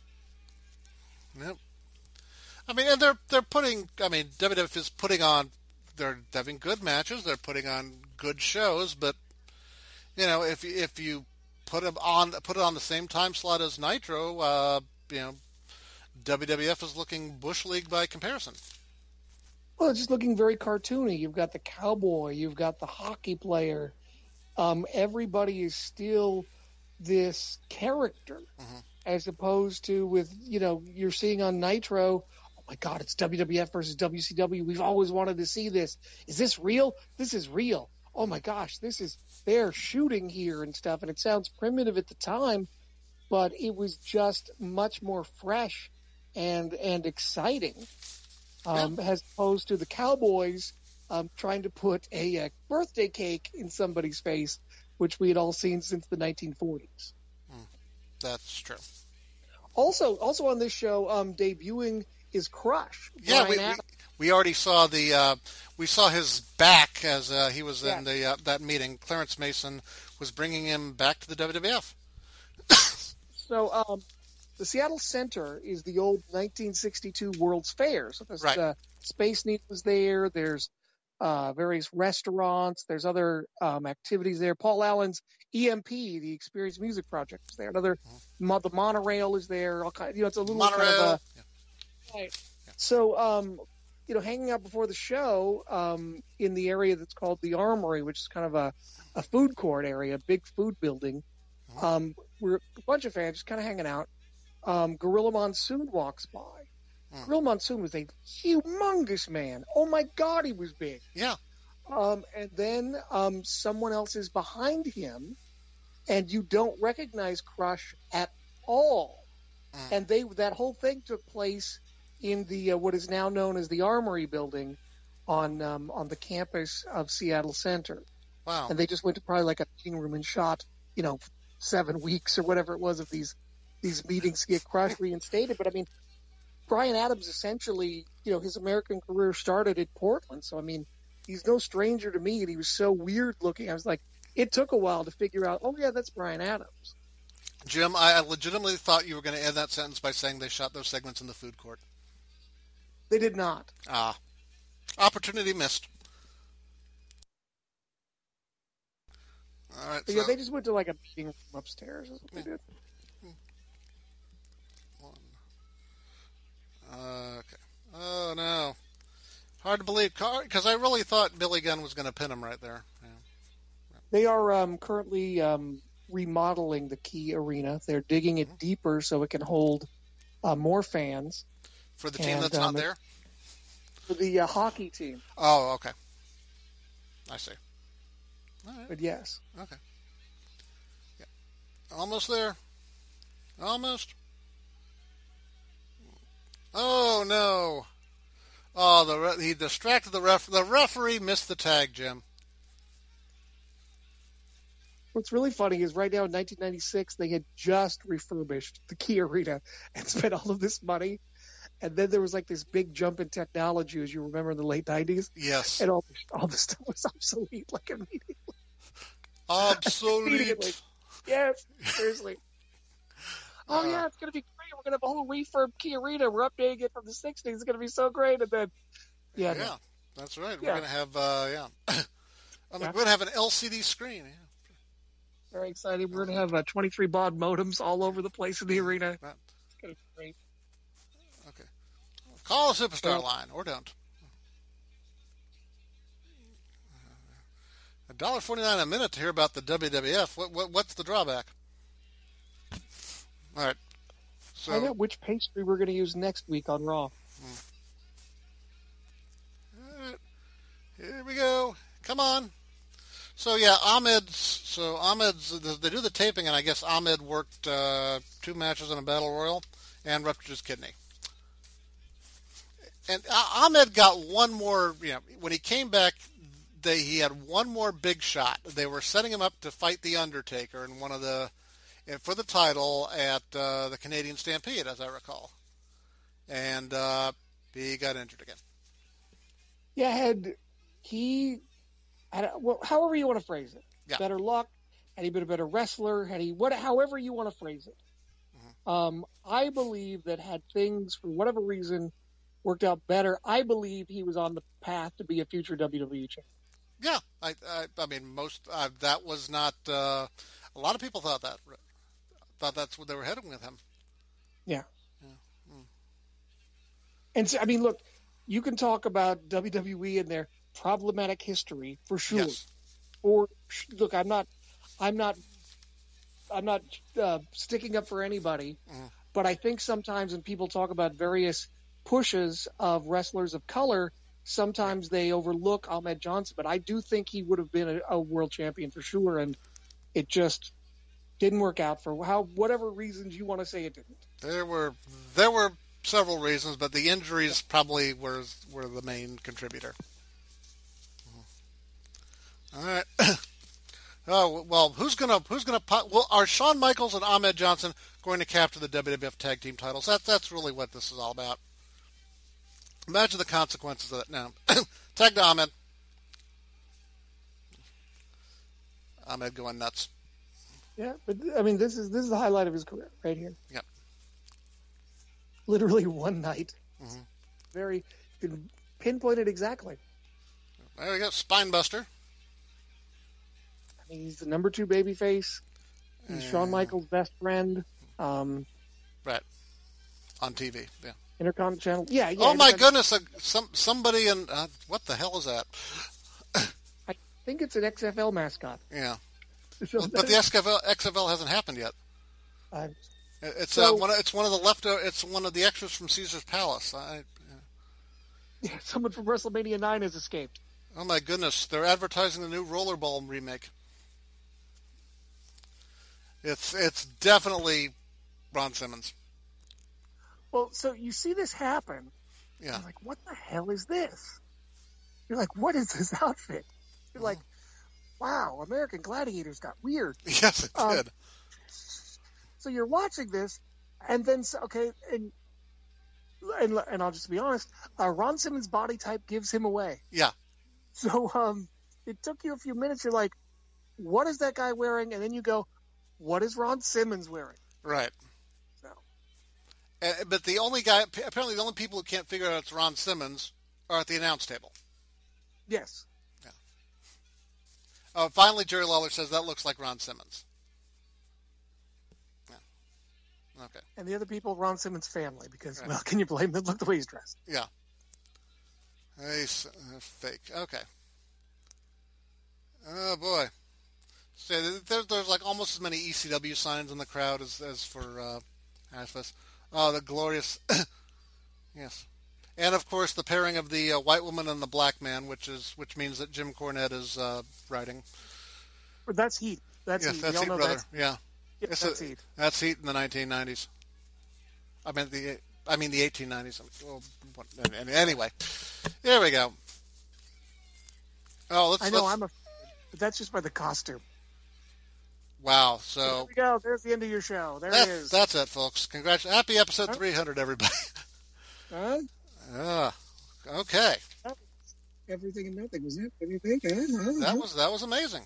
[SPEAKER 1] Yep. I mean, and they're they're putting. I mean, W W F is putting on. They're having good matches. They're putting on good shows. But you know, if if you put them on, put it on the same time slot as Nitro, uh, you know, W W F is looking Bush League by comparison.
[SPEAKER 2] Well, it's just looking very cartoony. You've got the cowboy. You've got the hockey player. Um, everybody is still this character. Mm-hmm. As opposed to with, you know, you're seeing on Nitro, oh my God, it's W W F versus W C W. We've always wanted to see this. Is this real? This is real. Oh my gosh, this is, they're shooting here and stuff. And it sounds primitive at the time, but it was just much more fresh and, and exciting. Um, yeah. As opposed to the Cowboys um, trying to put a, a birthday cake in somebody's face, which we had all seen since the nineteen forties.
[SPEAKER 1] That's true.
[SPEAKER 2] Also, also on this show, um, debuting is Crush.
[SPEAKER 1] Yeah, we, we we already saw the uh, we saw his back as uh, he was yeah. in the uh, that meeting. Clarence Mason was bringing him back to the W W F.
[SPEAKER 2] So, um, the Seattle Center is the old nineteen sixty-two World's Fair. So there's
[SPEAKER 1] right.
[SPEAKER 2] uh, Space Needle was there. There's uh, various restaurants. There's other um, activities there. Paul Allen's E M P, the Experience Music Project, is there. Another, mm-hmm. the monorail is there. All kind, you know, it's a little
[SPEAKER 1] monorail.
[SPEAKER 2] kind of a.
[SPEAKER 1] Yeah.
[SPEAKER 2] Right. Yeah. So, um, you know, hanging out before the show um, in the area that's called the Armory, which is kind of a, a food court area, a big food building. Mm-hmm. Um, we're a bunch of fans just kind of hanging out. Um, Gorilla Monsoon walks by. Mm. Gorilla Monsoon was a humongous man. Oh my God, he was big.
[SPEAKER 1] Yeah.
[SPEAKER 2] Um, and then um, someone else is behind him, and you don't recognize Crush at all.
[SPEAKER 1] Mm.
[SPEAKER 2] And they that whole thing took place in the uh, what is now known as the Armory Building on um, on the campus of Seattle Center.
[SPEAKER 1] Wow.
[SPEAKER 2] And they just went to probably like a meeting room and shot, you know, seven weeks or whatever it was of these these meetings to get Crush reinstated. But I mean, Bryan Adams essentially, you know, his American career started in Portland. So I mean, he's no stranger to me, and he was so weird looking. I was like, it took a while to figure out, oh yeah, that's Bryan Adams.
[SPEAKER 1] Jim, I legitimately thought you were going to end that sentence by saying they shot those segments in the food court.
[SPEAKER 2] They did not.
[SPEAKER 1] Ah. Opportunity missed. All right.
[SPEAKER 2] So,
[SPEAKER 1] So,
[SPEAKER 2] yeah, they just went to like a meeting room upstairs. Is what they did.
[SPEAKER 1] one. Uh, okay. Oh, no. Hard to believe, because I really thought Billy Gunn was going to pin him right there. Yeah.
[SPEAKER 2] They are um, currently um, remodeling the Key Arena. They're digging it deeper so it can hold uh, more fans.
[SPEAKER 1] For the team
[SPEAKER 2] and,
[SPEAKER 1] that's
[SPEAKER 2] um,
[SPEAKER 1] not there?
[SPEAKER 2] For the uh, hockey team.
[SPEAKER 1] Oh, okay. I see. All right.
[SPEAKER 2] But yes.
[SPEAKER 1] Okay. Yeah. Almost there. Almost. Oh, no. Oh, the re- he distracted the ref. The referee missed the tag, Jim.
[SPEAKER 2] What's really funny is right now in nineteen ninety-six, they had just refurbished the Key Arena and spent all of this money. And then there was like this big jump in technology, as you remember in the late nineties.
[SPEAKER 1] Yes.
[SPEAKER 2] And all, all this stuff was obsolete, like immediately.
[SPEAKER 1] Obsolete.
[SPEAKER 2] Immediately. Yes, seriously. Oh,
[SPEAKER 1] Uh,
[SPEAKER 2] yeah, it's going to be great. We're going to have a whole refurb Key Arena. We're updating it from the sixties. It's going to be so great. And then, yeah.
[SPEAKER 1] Yeah,
[SPEAKER 2] no.
[SPEAKER 1] that's right.
[SPEAKER 2] Yeah.
[SPEAKER 1] We're going to have, uh, yeah. I mean,
[SPEAKER 2] Yeah.
[SPEAKER 1] we're going to have an L C D screen. Yeah.
[SPEAKER 2] Very excited. We're going to have uh, twenty-three baud modems all over the place in the arena.
[SPEAKER 1] Right.
[SPEAKER 2] It's going to be great.
[SPEAKER 1] Okay. Call a superstar
[SPEAKER 2] Well-
[SPEAKER 1] line, or don't. A dollar forty-nine a minute to hear about the W W F. What, what what's the drawback? All right. So
[SPEAKER 2] Find out which pastry we're going to use next week on Raw.
[SPEAKER 1] all right. Here we go. Come on. So yeah, Ahmed's. So Ahmed's. They do the taping, and I guess Ahmed worked uh, two matches in a battle royal and ruptured his kidney. And uh, Ahmed got one more. You know, when he came back, they he had one more big shot. They were setting him up to fight the Undertaker in one of the for the title at uh, the Canadian Stampede, as I recall. And uh, he got injured again.
[SPEAKER 2] Yeah, had he, had, well, however you want to phrase it,
[SPEAKER 1] Yeah.
[SPEAKER 2] better luck, had he been a better wrestler, had he, what, however you want to phrase it.
[SPEAKER 1] Mm-hmm.
[SPEAKER 2] Um, I believe that had things, for whatever reason, worked out better, I believe he was on the path to be a future W W E champion.
[SPEAKER 1] Yeah, I, I, I mean, most uh, that was not. Uh, a lot of people thought that. Thought that's what they were heading with him.
[SPEAKER 2] Yeah.
[SPEAKER 1] Yeah. Mm.
[SPEAKER 2] And so, I mean, look, you can talk about W W E and their problematic history for sure.
[SPEAKER 1] Yes.
[SPEAKER 2] Or look, I'm not, I'm not, I'm not uh, sticking up for anybody,
[SPEAKER 1] Mm.
[SPEAKER 2] but I think sometimes when people talk about various pushes of wrestlers of color, sometimes they overlook Ahmed Johnson. But I do think he would have been a, a world champion for sure, and it just didn't work out for how whatever reasons you want to say it didn't.
[SPEAKER 1] There were there were several reasons, but the injuries probably were were the main contributor. All right. Oh well, who's gonna who's gonna well are Shawn Michaels and Ahmed Johnson going to capture the W W F Tag Team titles? That that's really what this is all about. Imagine the consequences of that now. Tag to Ahmed. Ahmed going nuts.
[SPEAKER 2] Yeah, but I mean, this is this is the highlight of his career right here.
[SPEAKER 1] Yep.
[SPEAKER 2] Literally one night.
[SPEAKER 1] Mm-hmm.
[SPEAKER 2] Very can pinpoint it exactly.
[SPEAKER 1] There we go. Spinebuster.
[SPEAKER 2] I mean, he's the number two babyface. He's
[SPEAKER 1] Uh,
[SPEAKER 2] Shawn Michaels' best friend. Um,
[SPEAKER 1] Right. On T V. Yeah.
[SPEAKER 2] Intercom channel. Yeah, yeah.
[SPEAKER 1] Oh my
[SPEAKER 2] Intercom-
[SPEAKER 1] goodness! Uh, some somebody in uh, what the hell is that?
[SPEAKER 2] I think it's an X F L mascot.
[SPEAKER 1] Yeah.
[SPEAKER 2] So
[SPEAKER 1] Well, but the X F L, X F L hasn't happened yet.
[SPEAKER 2] uh,
[SPEAKER 1] It's
[SPEAKER 2] So-
[SPEAKER 1] uh, one. Of, it's one of the left. It's one of the extras from Caesar's Palace. I,
[SPEAKER 2] yeah, someone from WrestleMania nine has escaped.
[SPEAKER 1] oh my goodness! They're advertising the new Rollerball remake. It's it's definitely Ron Simmons.
[SPEAKER 2] Well, so you see this happen.
[SPEAKER 1] Yeah.
[SPEAKER 2] You're like, what the hell is this? You're like, what is this outfit? You're mm-hmm. like, wow, American Gladiators got weird.
[SPEAKER 1] Yes, it
[SPEAKER 2] um,
[SPEAKER 1] did.
[SPEAKER 2] So you're watching this, and then, okay, and and, and I'll just be honest, uh, Ron Simmons' body type gives him away.
[SPEAKER 1] Yeah.
[SPEAKER 2] So um, it took you a few minutes. You're like, what is that guy wearing? And then you go, what is Ron Simmons wearing?
[SPEAKER 1] Right.
[SPEAKER 2] So.
[SPEAKER 1] Uh, but the only guy, apparently the only people who can't figure out it's Ron Simmons are at the announce table.
[SPEAKER 2] Yes.
[SPEAKER 1] Yeah. Oh, finally, Jerry Lawler says that looks like Ron Simmons. Yeah. Okay.
[SPEAKER 2] And the other people, Ron Simmons' family, because,
[SPEAKER 1] right.
[SPEAKER 2] well, can you blame them? Look the way he's dressed.
[SPEAKER 1] Yeah. He's uh, fake. Okay. Oh, boy. So there, there's like almost as many E C W signs in the crowd as, as for uh, Ashfest. Oh, the glorious... yes. And, of course, the pairing of the uh, white woman and the black man, which is which means that Jim Cornette is uh, writing.
[SPEAKER 2] That's Heat. That's
[SPEAKER 1] yes,
[SPEAKER 2] Heat.
[SPEAKER 1] That's
[SPEAKER 2] Heat,
[SPEAKER 1] brother.
[SPEAKER 2] That's...
[SPEAKER 1] Yeah.
[SPEAKER 2] yeah
[SPEAKER 1] it's
[SPEAKER 2] that's
[SPEAKER 1] a,
[SPEAKER 2] Heat.
[SPEAKER 1] That's Heat in the nineteen nineties. I mean, the I mean the eighteen nineties. Well, anyway, there we go. Oh, let's.
[SPEAKER 2] I know.
[SPEAKER 1] let's...
[SPEAKER 2] I'm a. But that's just by the costume.
[SPEAKER 1] Wow. So
[SPEAKER 2] there we go. There's the end of your show. There
[SPEAKER 1] that,
[SPEAKER 2] it is.
[SPEAKER 1] That's it, folks. Congratulations. Happy episode
[SPEAKER 2] huh?
[SPEAKER 1] three hundred, everybody.
[SPEAKER 2] Huh?
[SPEAKER 1] Uh, okay.
[SPEAKER 2] Everything and nothing, was it? What do you think? Huh?
[SPEAKER 1] That was that was amazing.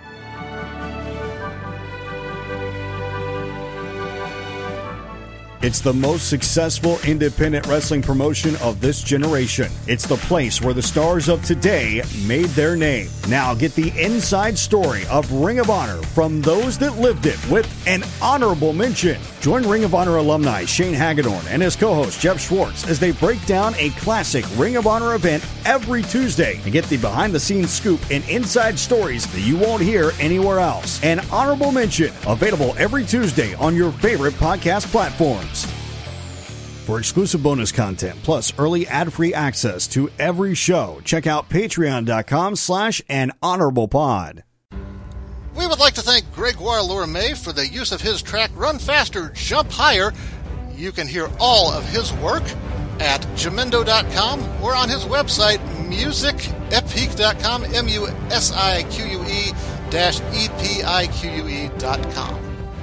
[SPEAKER 3] It's the most successful independent wrestling promotion of this generation. It's the place where the stars of today made their name. Now get the inside story of Ring of Honor from those that lived it with an honorable mention. Join Ring of Honor alumni Shane Hagedorn and his co-host Jeff Schwartz as they break down a classic Ring of Honor event every Tuesday and get the behind-the-scenes scoop and inside stories that you won't hear anywhere else. An honorable mention, available every Tuesday on your favorite podcast platforms. For exclusive bonus content, plus early ad-free access to every show, check out patreon.com slash an honorable pod.
[SPEAKER 1] We would like to thank Gregoire Lourmet for the use of his track Run Faster, Jump Higher. You can hear all of his work at jamendo dot com or on his website, music epique dot com, M U S I Q U E dash E P I Q U E dot com.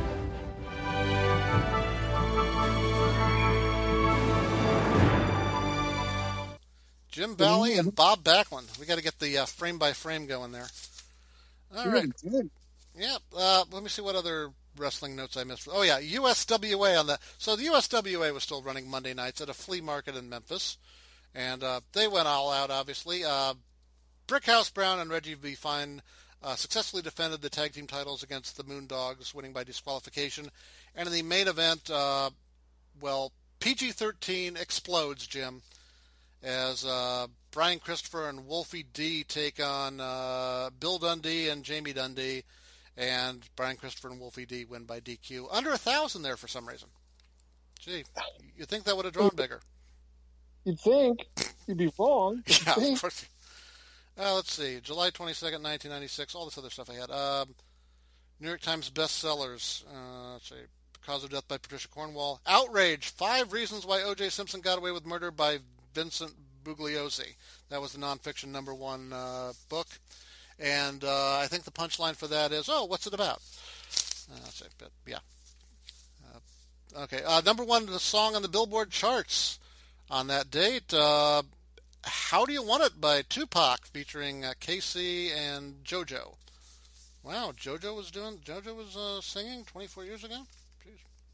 [SPEAKER 1] Jim Valley and Bob Backlund. We got to get the uh, frame by frame going there. All right. Yeah. Uh, let me see what other wrestling notes I missed. Oh yeah, U S W A on the. So the U S W A was still running Monday nights at a flea market in Memphis, and uh, they went all out. Obviously, uh, Brickhouse Brown and Reggie B. Fine uh, successfully defended the tag team titles against the Moondogs, winning by disqualification. And in the main event, uh, well, P G thirteen explodes, Jim, as uh, Brian Christopher and Wolfie D take on uh, Bill Dundee and Jamie Dundee, and Brian Christopher and Wolfie D win by D Q. Under a thousand there for some reason. Gee, you'd think that would have drawn bigger.
[SPEAKER 2] You'd think. You'd be wrong.
[SPEAKER 1] Yeah, of course. Uh, let's see. July twenty-second, nineteen ninety-six. All this other stuff I had. Um, New York Times bestsellers. Uh, let's see. Cause of Death by Patricia Cornwall. Outrage. Five Reasons Why O J. Simpson Got Away with Murder by Vincent Bugliosi. That was the nonfiction number one uh, book. And uh, I think the punchline for that is, oh, what's it about? Uh, let's see. But, yeah. Uh, okay. Uh, number one the song on the Billboard charts on that date. Uh, How Do You Want It by Tupac, featuring uh, K C and JoJo. Wow, JoJo was doing. JoJo was uh, singing twenty-four years ago. Jeez.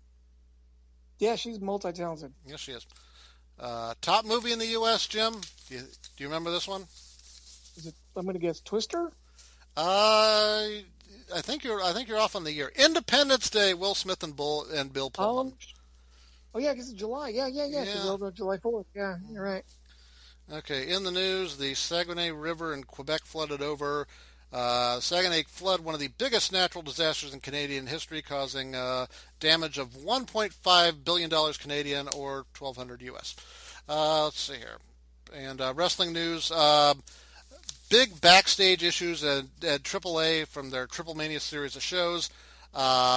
[SPEAKER 2] Yeah, she's multi-talented.
[SPEAKER 1] Yes, she is. Uh, top movie in the U S, Jim. Do you, do you remember this one?
[SPEAKER 2] Is it? I'm going to guess Twister.
[SPEAKER 1] Uh, I think you're. I think you're off on the year. Independence Day. Will Smith and Bull and Bill Pullman.
[SPEAKER 2] Um, oh yeah, because it's July. Yeah, yeah, yeah.
[SPEAKER 1] yeah.
[SPEAKER 2] It's July fourth. Yeah, you're right.
[SPEAKER 1] Okay. In the news, the Saguenay River in Quebec flooded over. Uh, Saguenay flood, one of the biggest natural disasters in Canadian history, causing uh, damage of one point five billion dollars Canadian, or twelve hundred U S. Uh, let's see here. And uh, wrestling news, uh, big backstage issues at, at triple A from their Triple Mania series of shows. Uh,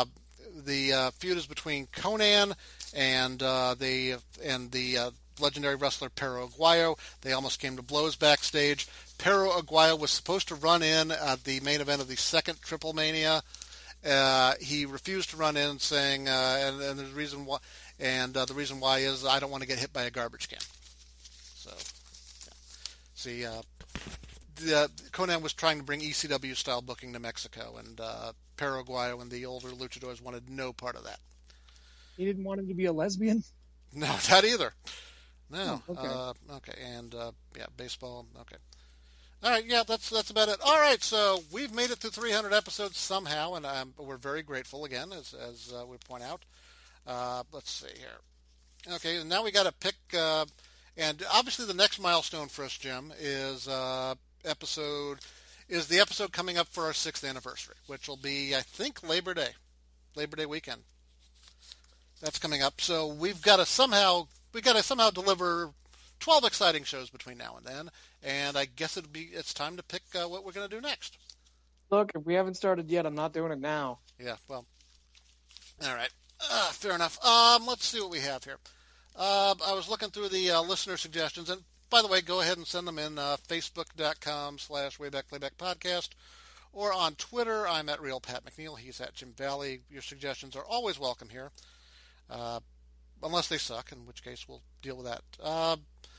[SPEAKER 1] the uh, feud is between Conan and uh, the and the uh, legendary wrestler Perro Aguayo. They almost came to blows backstage. Perro Aguayo was supposed to run in at the main event of the second Triple Mania. Uh, he refused to run in, saying, uh, and, and the reason why, and uh, the reason why is I don't want to get hit by a garbage can. So, yeah. see, uh, the, uh, Conan was trying to bring E C W style booking to Mexico, and uh, Perro Aguayo and the older luchadors wanted no part of that.
[SPEAKER 2] He didn't want him to be a lesbian?
[SPEAKER 1] No, that either. No.
[SPEAKER 2] Oh, okay.
[SPEAKER 1] Uh, okay. And uh, yeah, baseball. Okay. All right. Yeah, that's that's about it. All right. So we've made it to three hundred episodes somehow, and um, we're very grateful again, as as uh, we point out. Uh, let's see here. Okay. And now we got to pick, uh, and obviously the next milestone for us, Jim, is uh, episode is the episode coming up for our sixth anniversary, which will be, I think, Labor Day, Labor Day weekend. That's coming up. So we've got to somehow we got to somehow deliver twelve exciting shows between now and then, and I guess it'll be it's time to pick uh, what we're going to do next.
[SPEAKER 2] Look, if we haven't started yet, I'm not doing it now.
[SPEAKER 1] Yeah, well, all right, uh, fair enough. Um, let's see what we have here. Uh, I was looking through the uh, listener suggestions, and by the way, go ahead and send them in uh, facebook.com slash waybackplaybackpodcast, or on Twitter. I'm at Real Pat McNeil. He's at Jim Valley. Your suggestions are always welcome here. Uh, unless they suck, in which case we'll deal with that. Uh,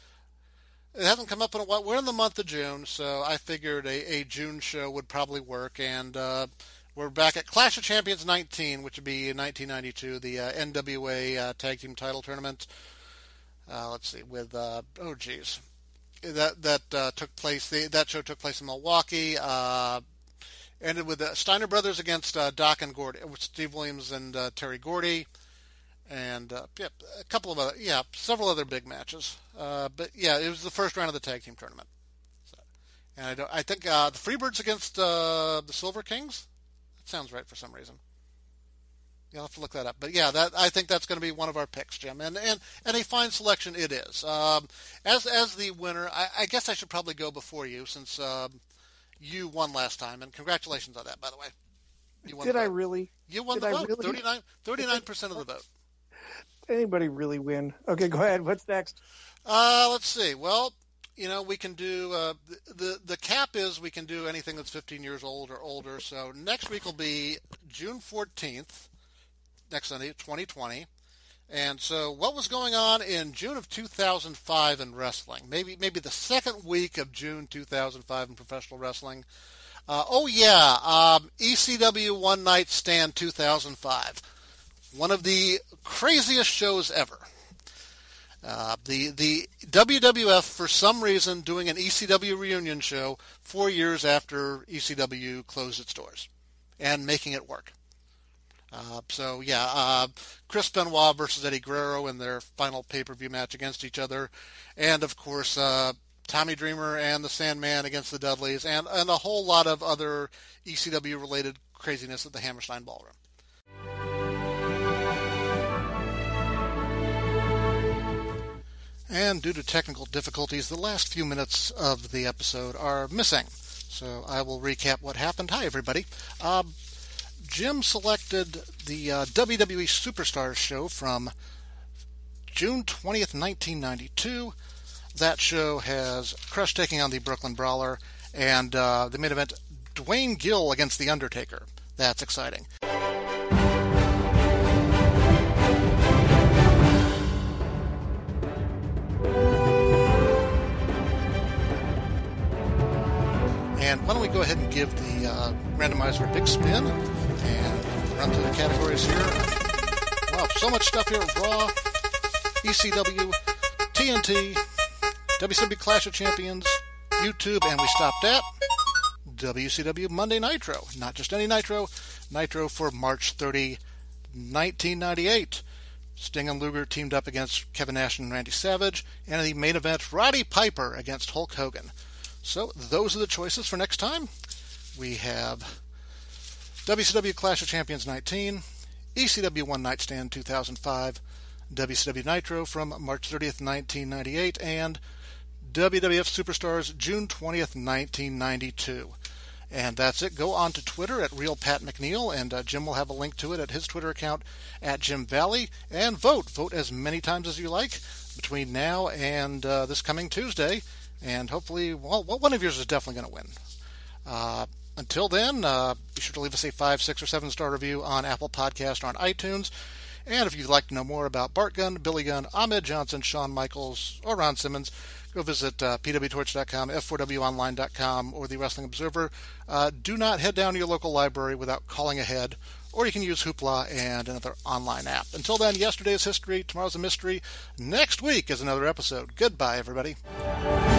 [SPEAKER 1] it hasn't come up in a while. We're in the month of June, so I figured a, a June show would probably work, and uh, we're back at Clash of Champions nineteen, which would be in nineteen ninety-two, the uh, N W A uh, Tag Team Title Tournament. Uh, let's see, with, uh, oh geez, that that uh, took place, the, that show took place in Milwaukee, uh, ended with the Steiner Brothers against uh, Doc and Gordy, with Steve Williams and uh, Terry Gordy. And, uh, yeah, a couple of other, yeah, several other big matches. Uh, but, yeah, it was the first round of the tag team tournament. So, and I don't, I think uh, the Freebirds against uh, the Silver Kings? That sounds right for some reason. You'll have to look that up. But, yeah, that I think that's going to be one of our picks, Jim. And and, and a fine selection it is. Um, as as the winner, I, I guess I should probably go before you since um, you won last time. And congratulations on that, by the way. You won
[SPEAKER 2] Did
[SPEAKER 1] the
[SPEAKER 2] I
[SPEAKER 1] vote.
[SPEAKER 2] really?
[SPEAKER 1] You won
[SPEAKER 2] Did
[SPEAKER 1] the
[SPEAKER 2] I
[SPEAKER 1] vote.
[SPEAKER 2] really?
[SPEAKER 1] thirty-nine, thirty-nine percent of the vote.
[SPEAKER 2] Anybody really win? Okay, go ahead. What's next?
[SPEAKER 1] Uh, let's see. Well, you know, we can do, uh, the, the the cap is we can do anything that's fifteen years old or older. So next week will be June fourteenth, next Sunday, twenty twenty. And so what was going on in June of two thousand five in wrestling? Maybe maybe the second week of June two thousand five in professional wrestling. Uh, oh, yeah, um, E C W One Night Stand two thousand five. One of the craziest shows ever. Uh, the the W W F, for some reason, doing an E C W reunion show four years after E C W closed its doors and making it work. Uh, so, yeah, uh, Chris Benoit versus Eddie Guerrero in their final pay-per-view match against each other. And, of course, uh, Tommy Dreamer and the Sandman against the Dudleys, and, and a whole lot of other E C W-related craziness at the Hammerstein Ballroom. And due to technical difficulties, the last few minutes of the episode are missing. So I will recap what happened. Hi, everybody. Uh, Jim selected the uh, W W E Superstars show from June twentieth, nineteen ninety-two. That show has Crush taking on the Brooklyn Brawler, and uh, the main event, Dwayne Gill against The Undertaker. That's exciting. And why don't we go ahead and give the uh, randomizer a big spin and run through the categories here. Wow, so much stuff here. Raw, E C W, T N T, W C W Clash of Champions, YouTube, and we stopped at W C W Monday Nitro. Not just any Nitro, Nitro for March thirtieth, nineteen ninety-eight. Sting and Luger teamed up against Kevin Nash and Randy Savage, and in the main event, Roddy Piper against Hulk Hogan. So those are the choices for next time. We have W C W Clash of Champions nineteen, E C W One Night Stand two thousand five, W C W Nitro from March thirtieth, nineteen ninety-eight, and W W F Superstars June twentieth, nineteen ninety-two. And that's it. Go on to Twitter at Real Pat McNeil, and uh, Jim will have a link to it at his Twitter account at Jim Valley. And vote. Vote as many times as you like between now and uh, this coming Tuesday. And hopefully, well, one of yours is definitely going to win. Uh, until then, uh, be sure to leave us a five, six, or seven star review on Apple Podcast or on iTunes. And if you'd like to know more about Bart Gunn, Billy Gunn, Ahmed Johnson, Shawn Michaels, or Ron Simmons, go visit uh, P W Torch dot com, F four W online dot com, or the Wrestling Observer. Uh, do not head down to your local library without calling ahead, or you can use Hoopla and another online app. Until then, yesterday's history, tomorrow's a mystery. Next week is another episode. Goodbye, everybody.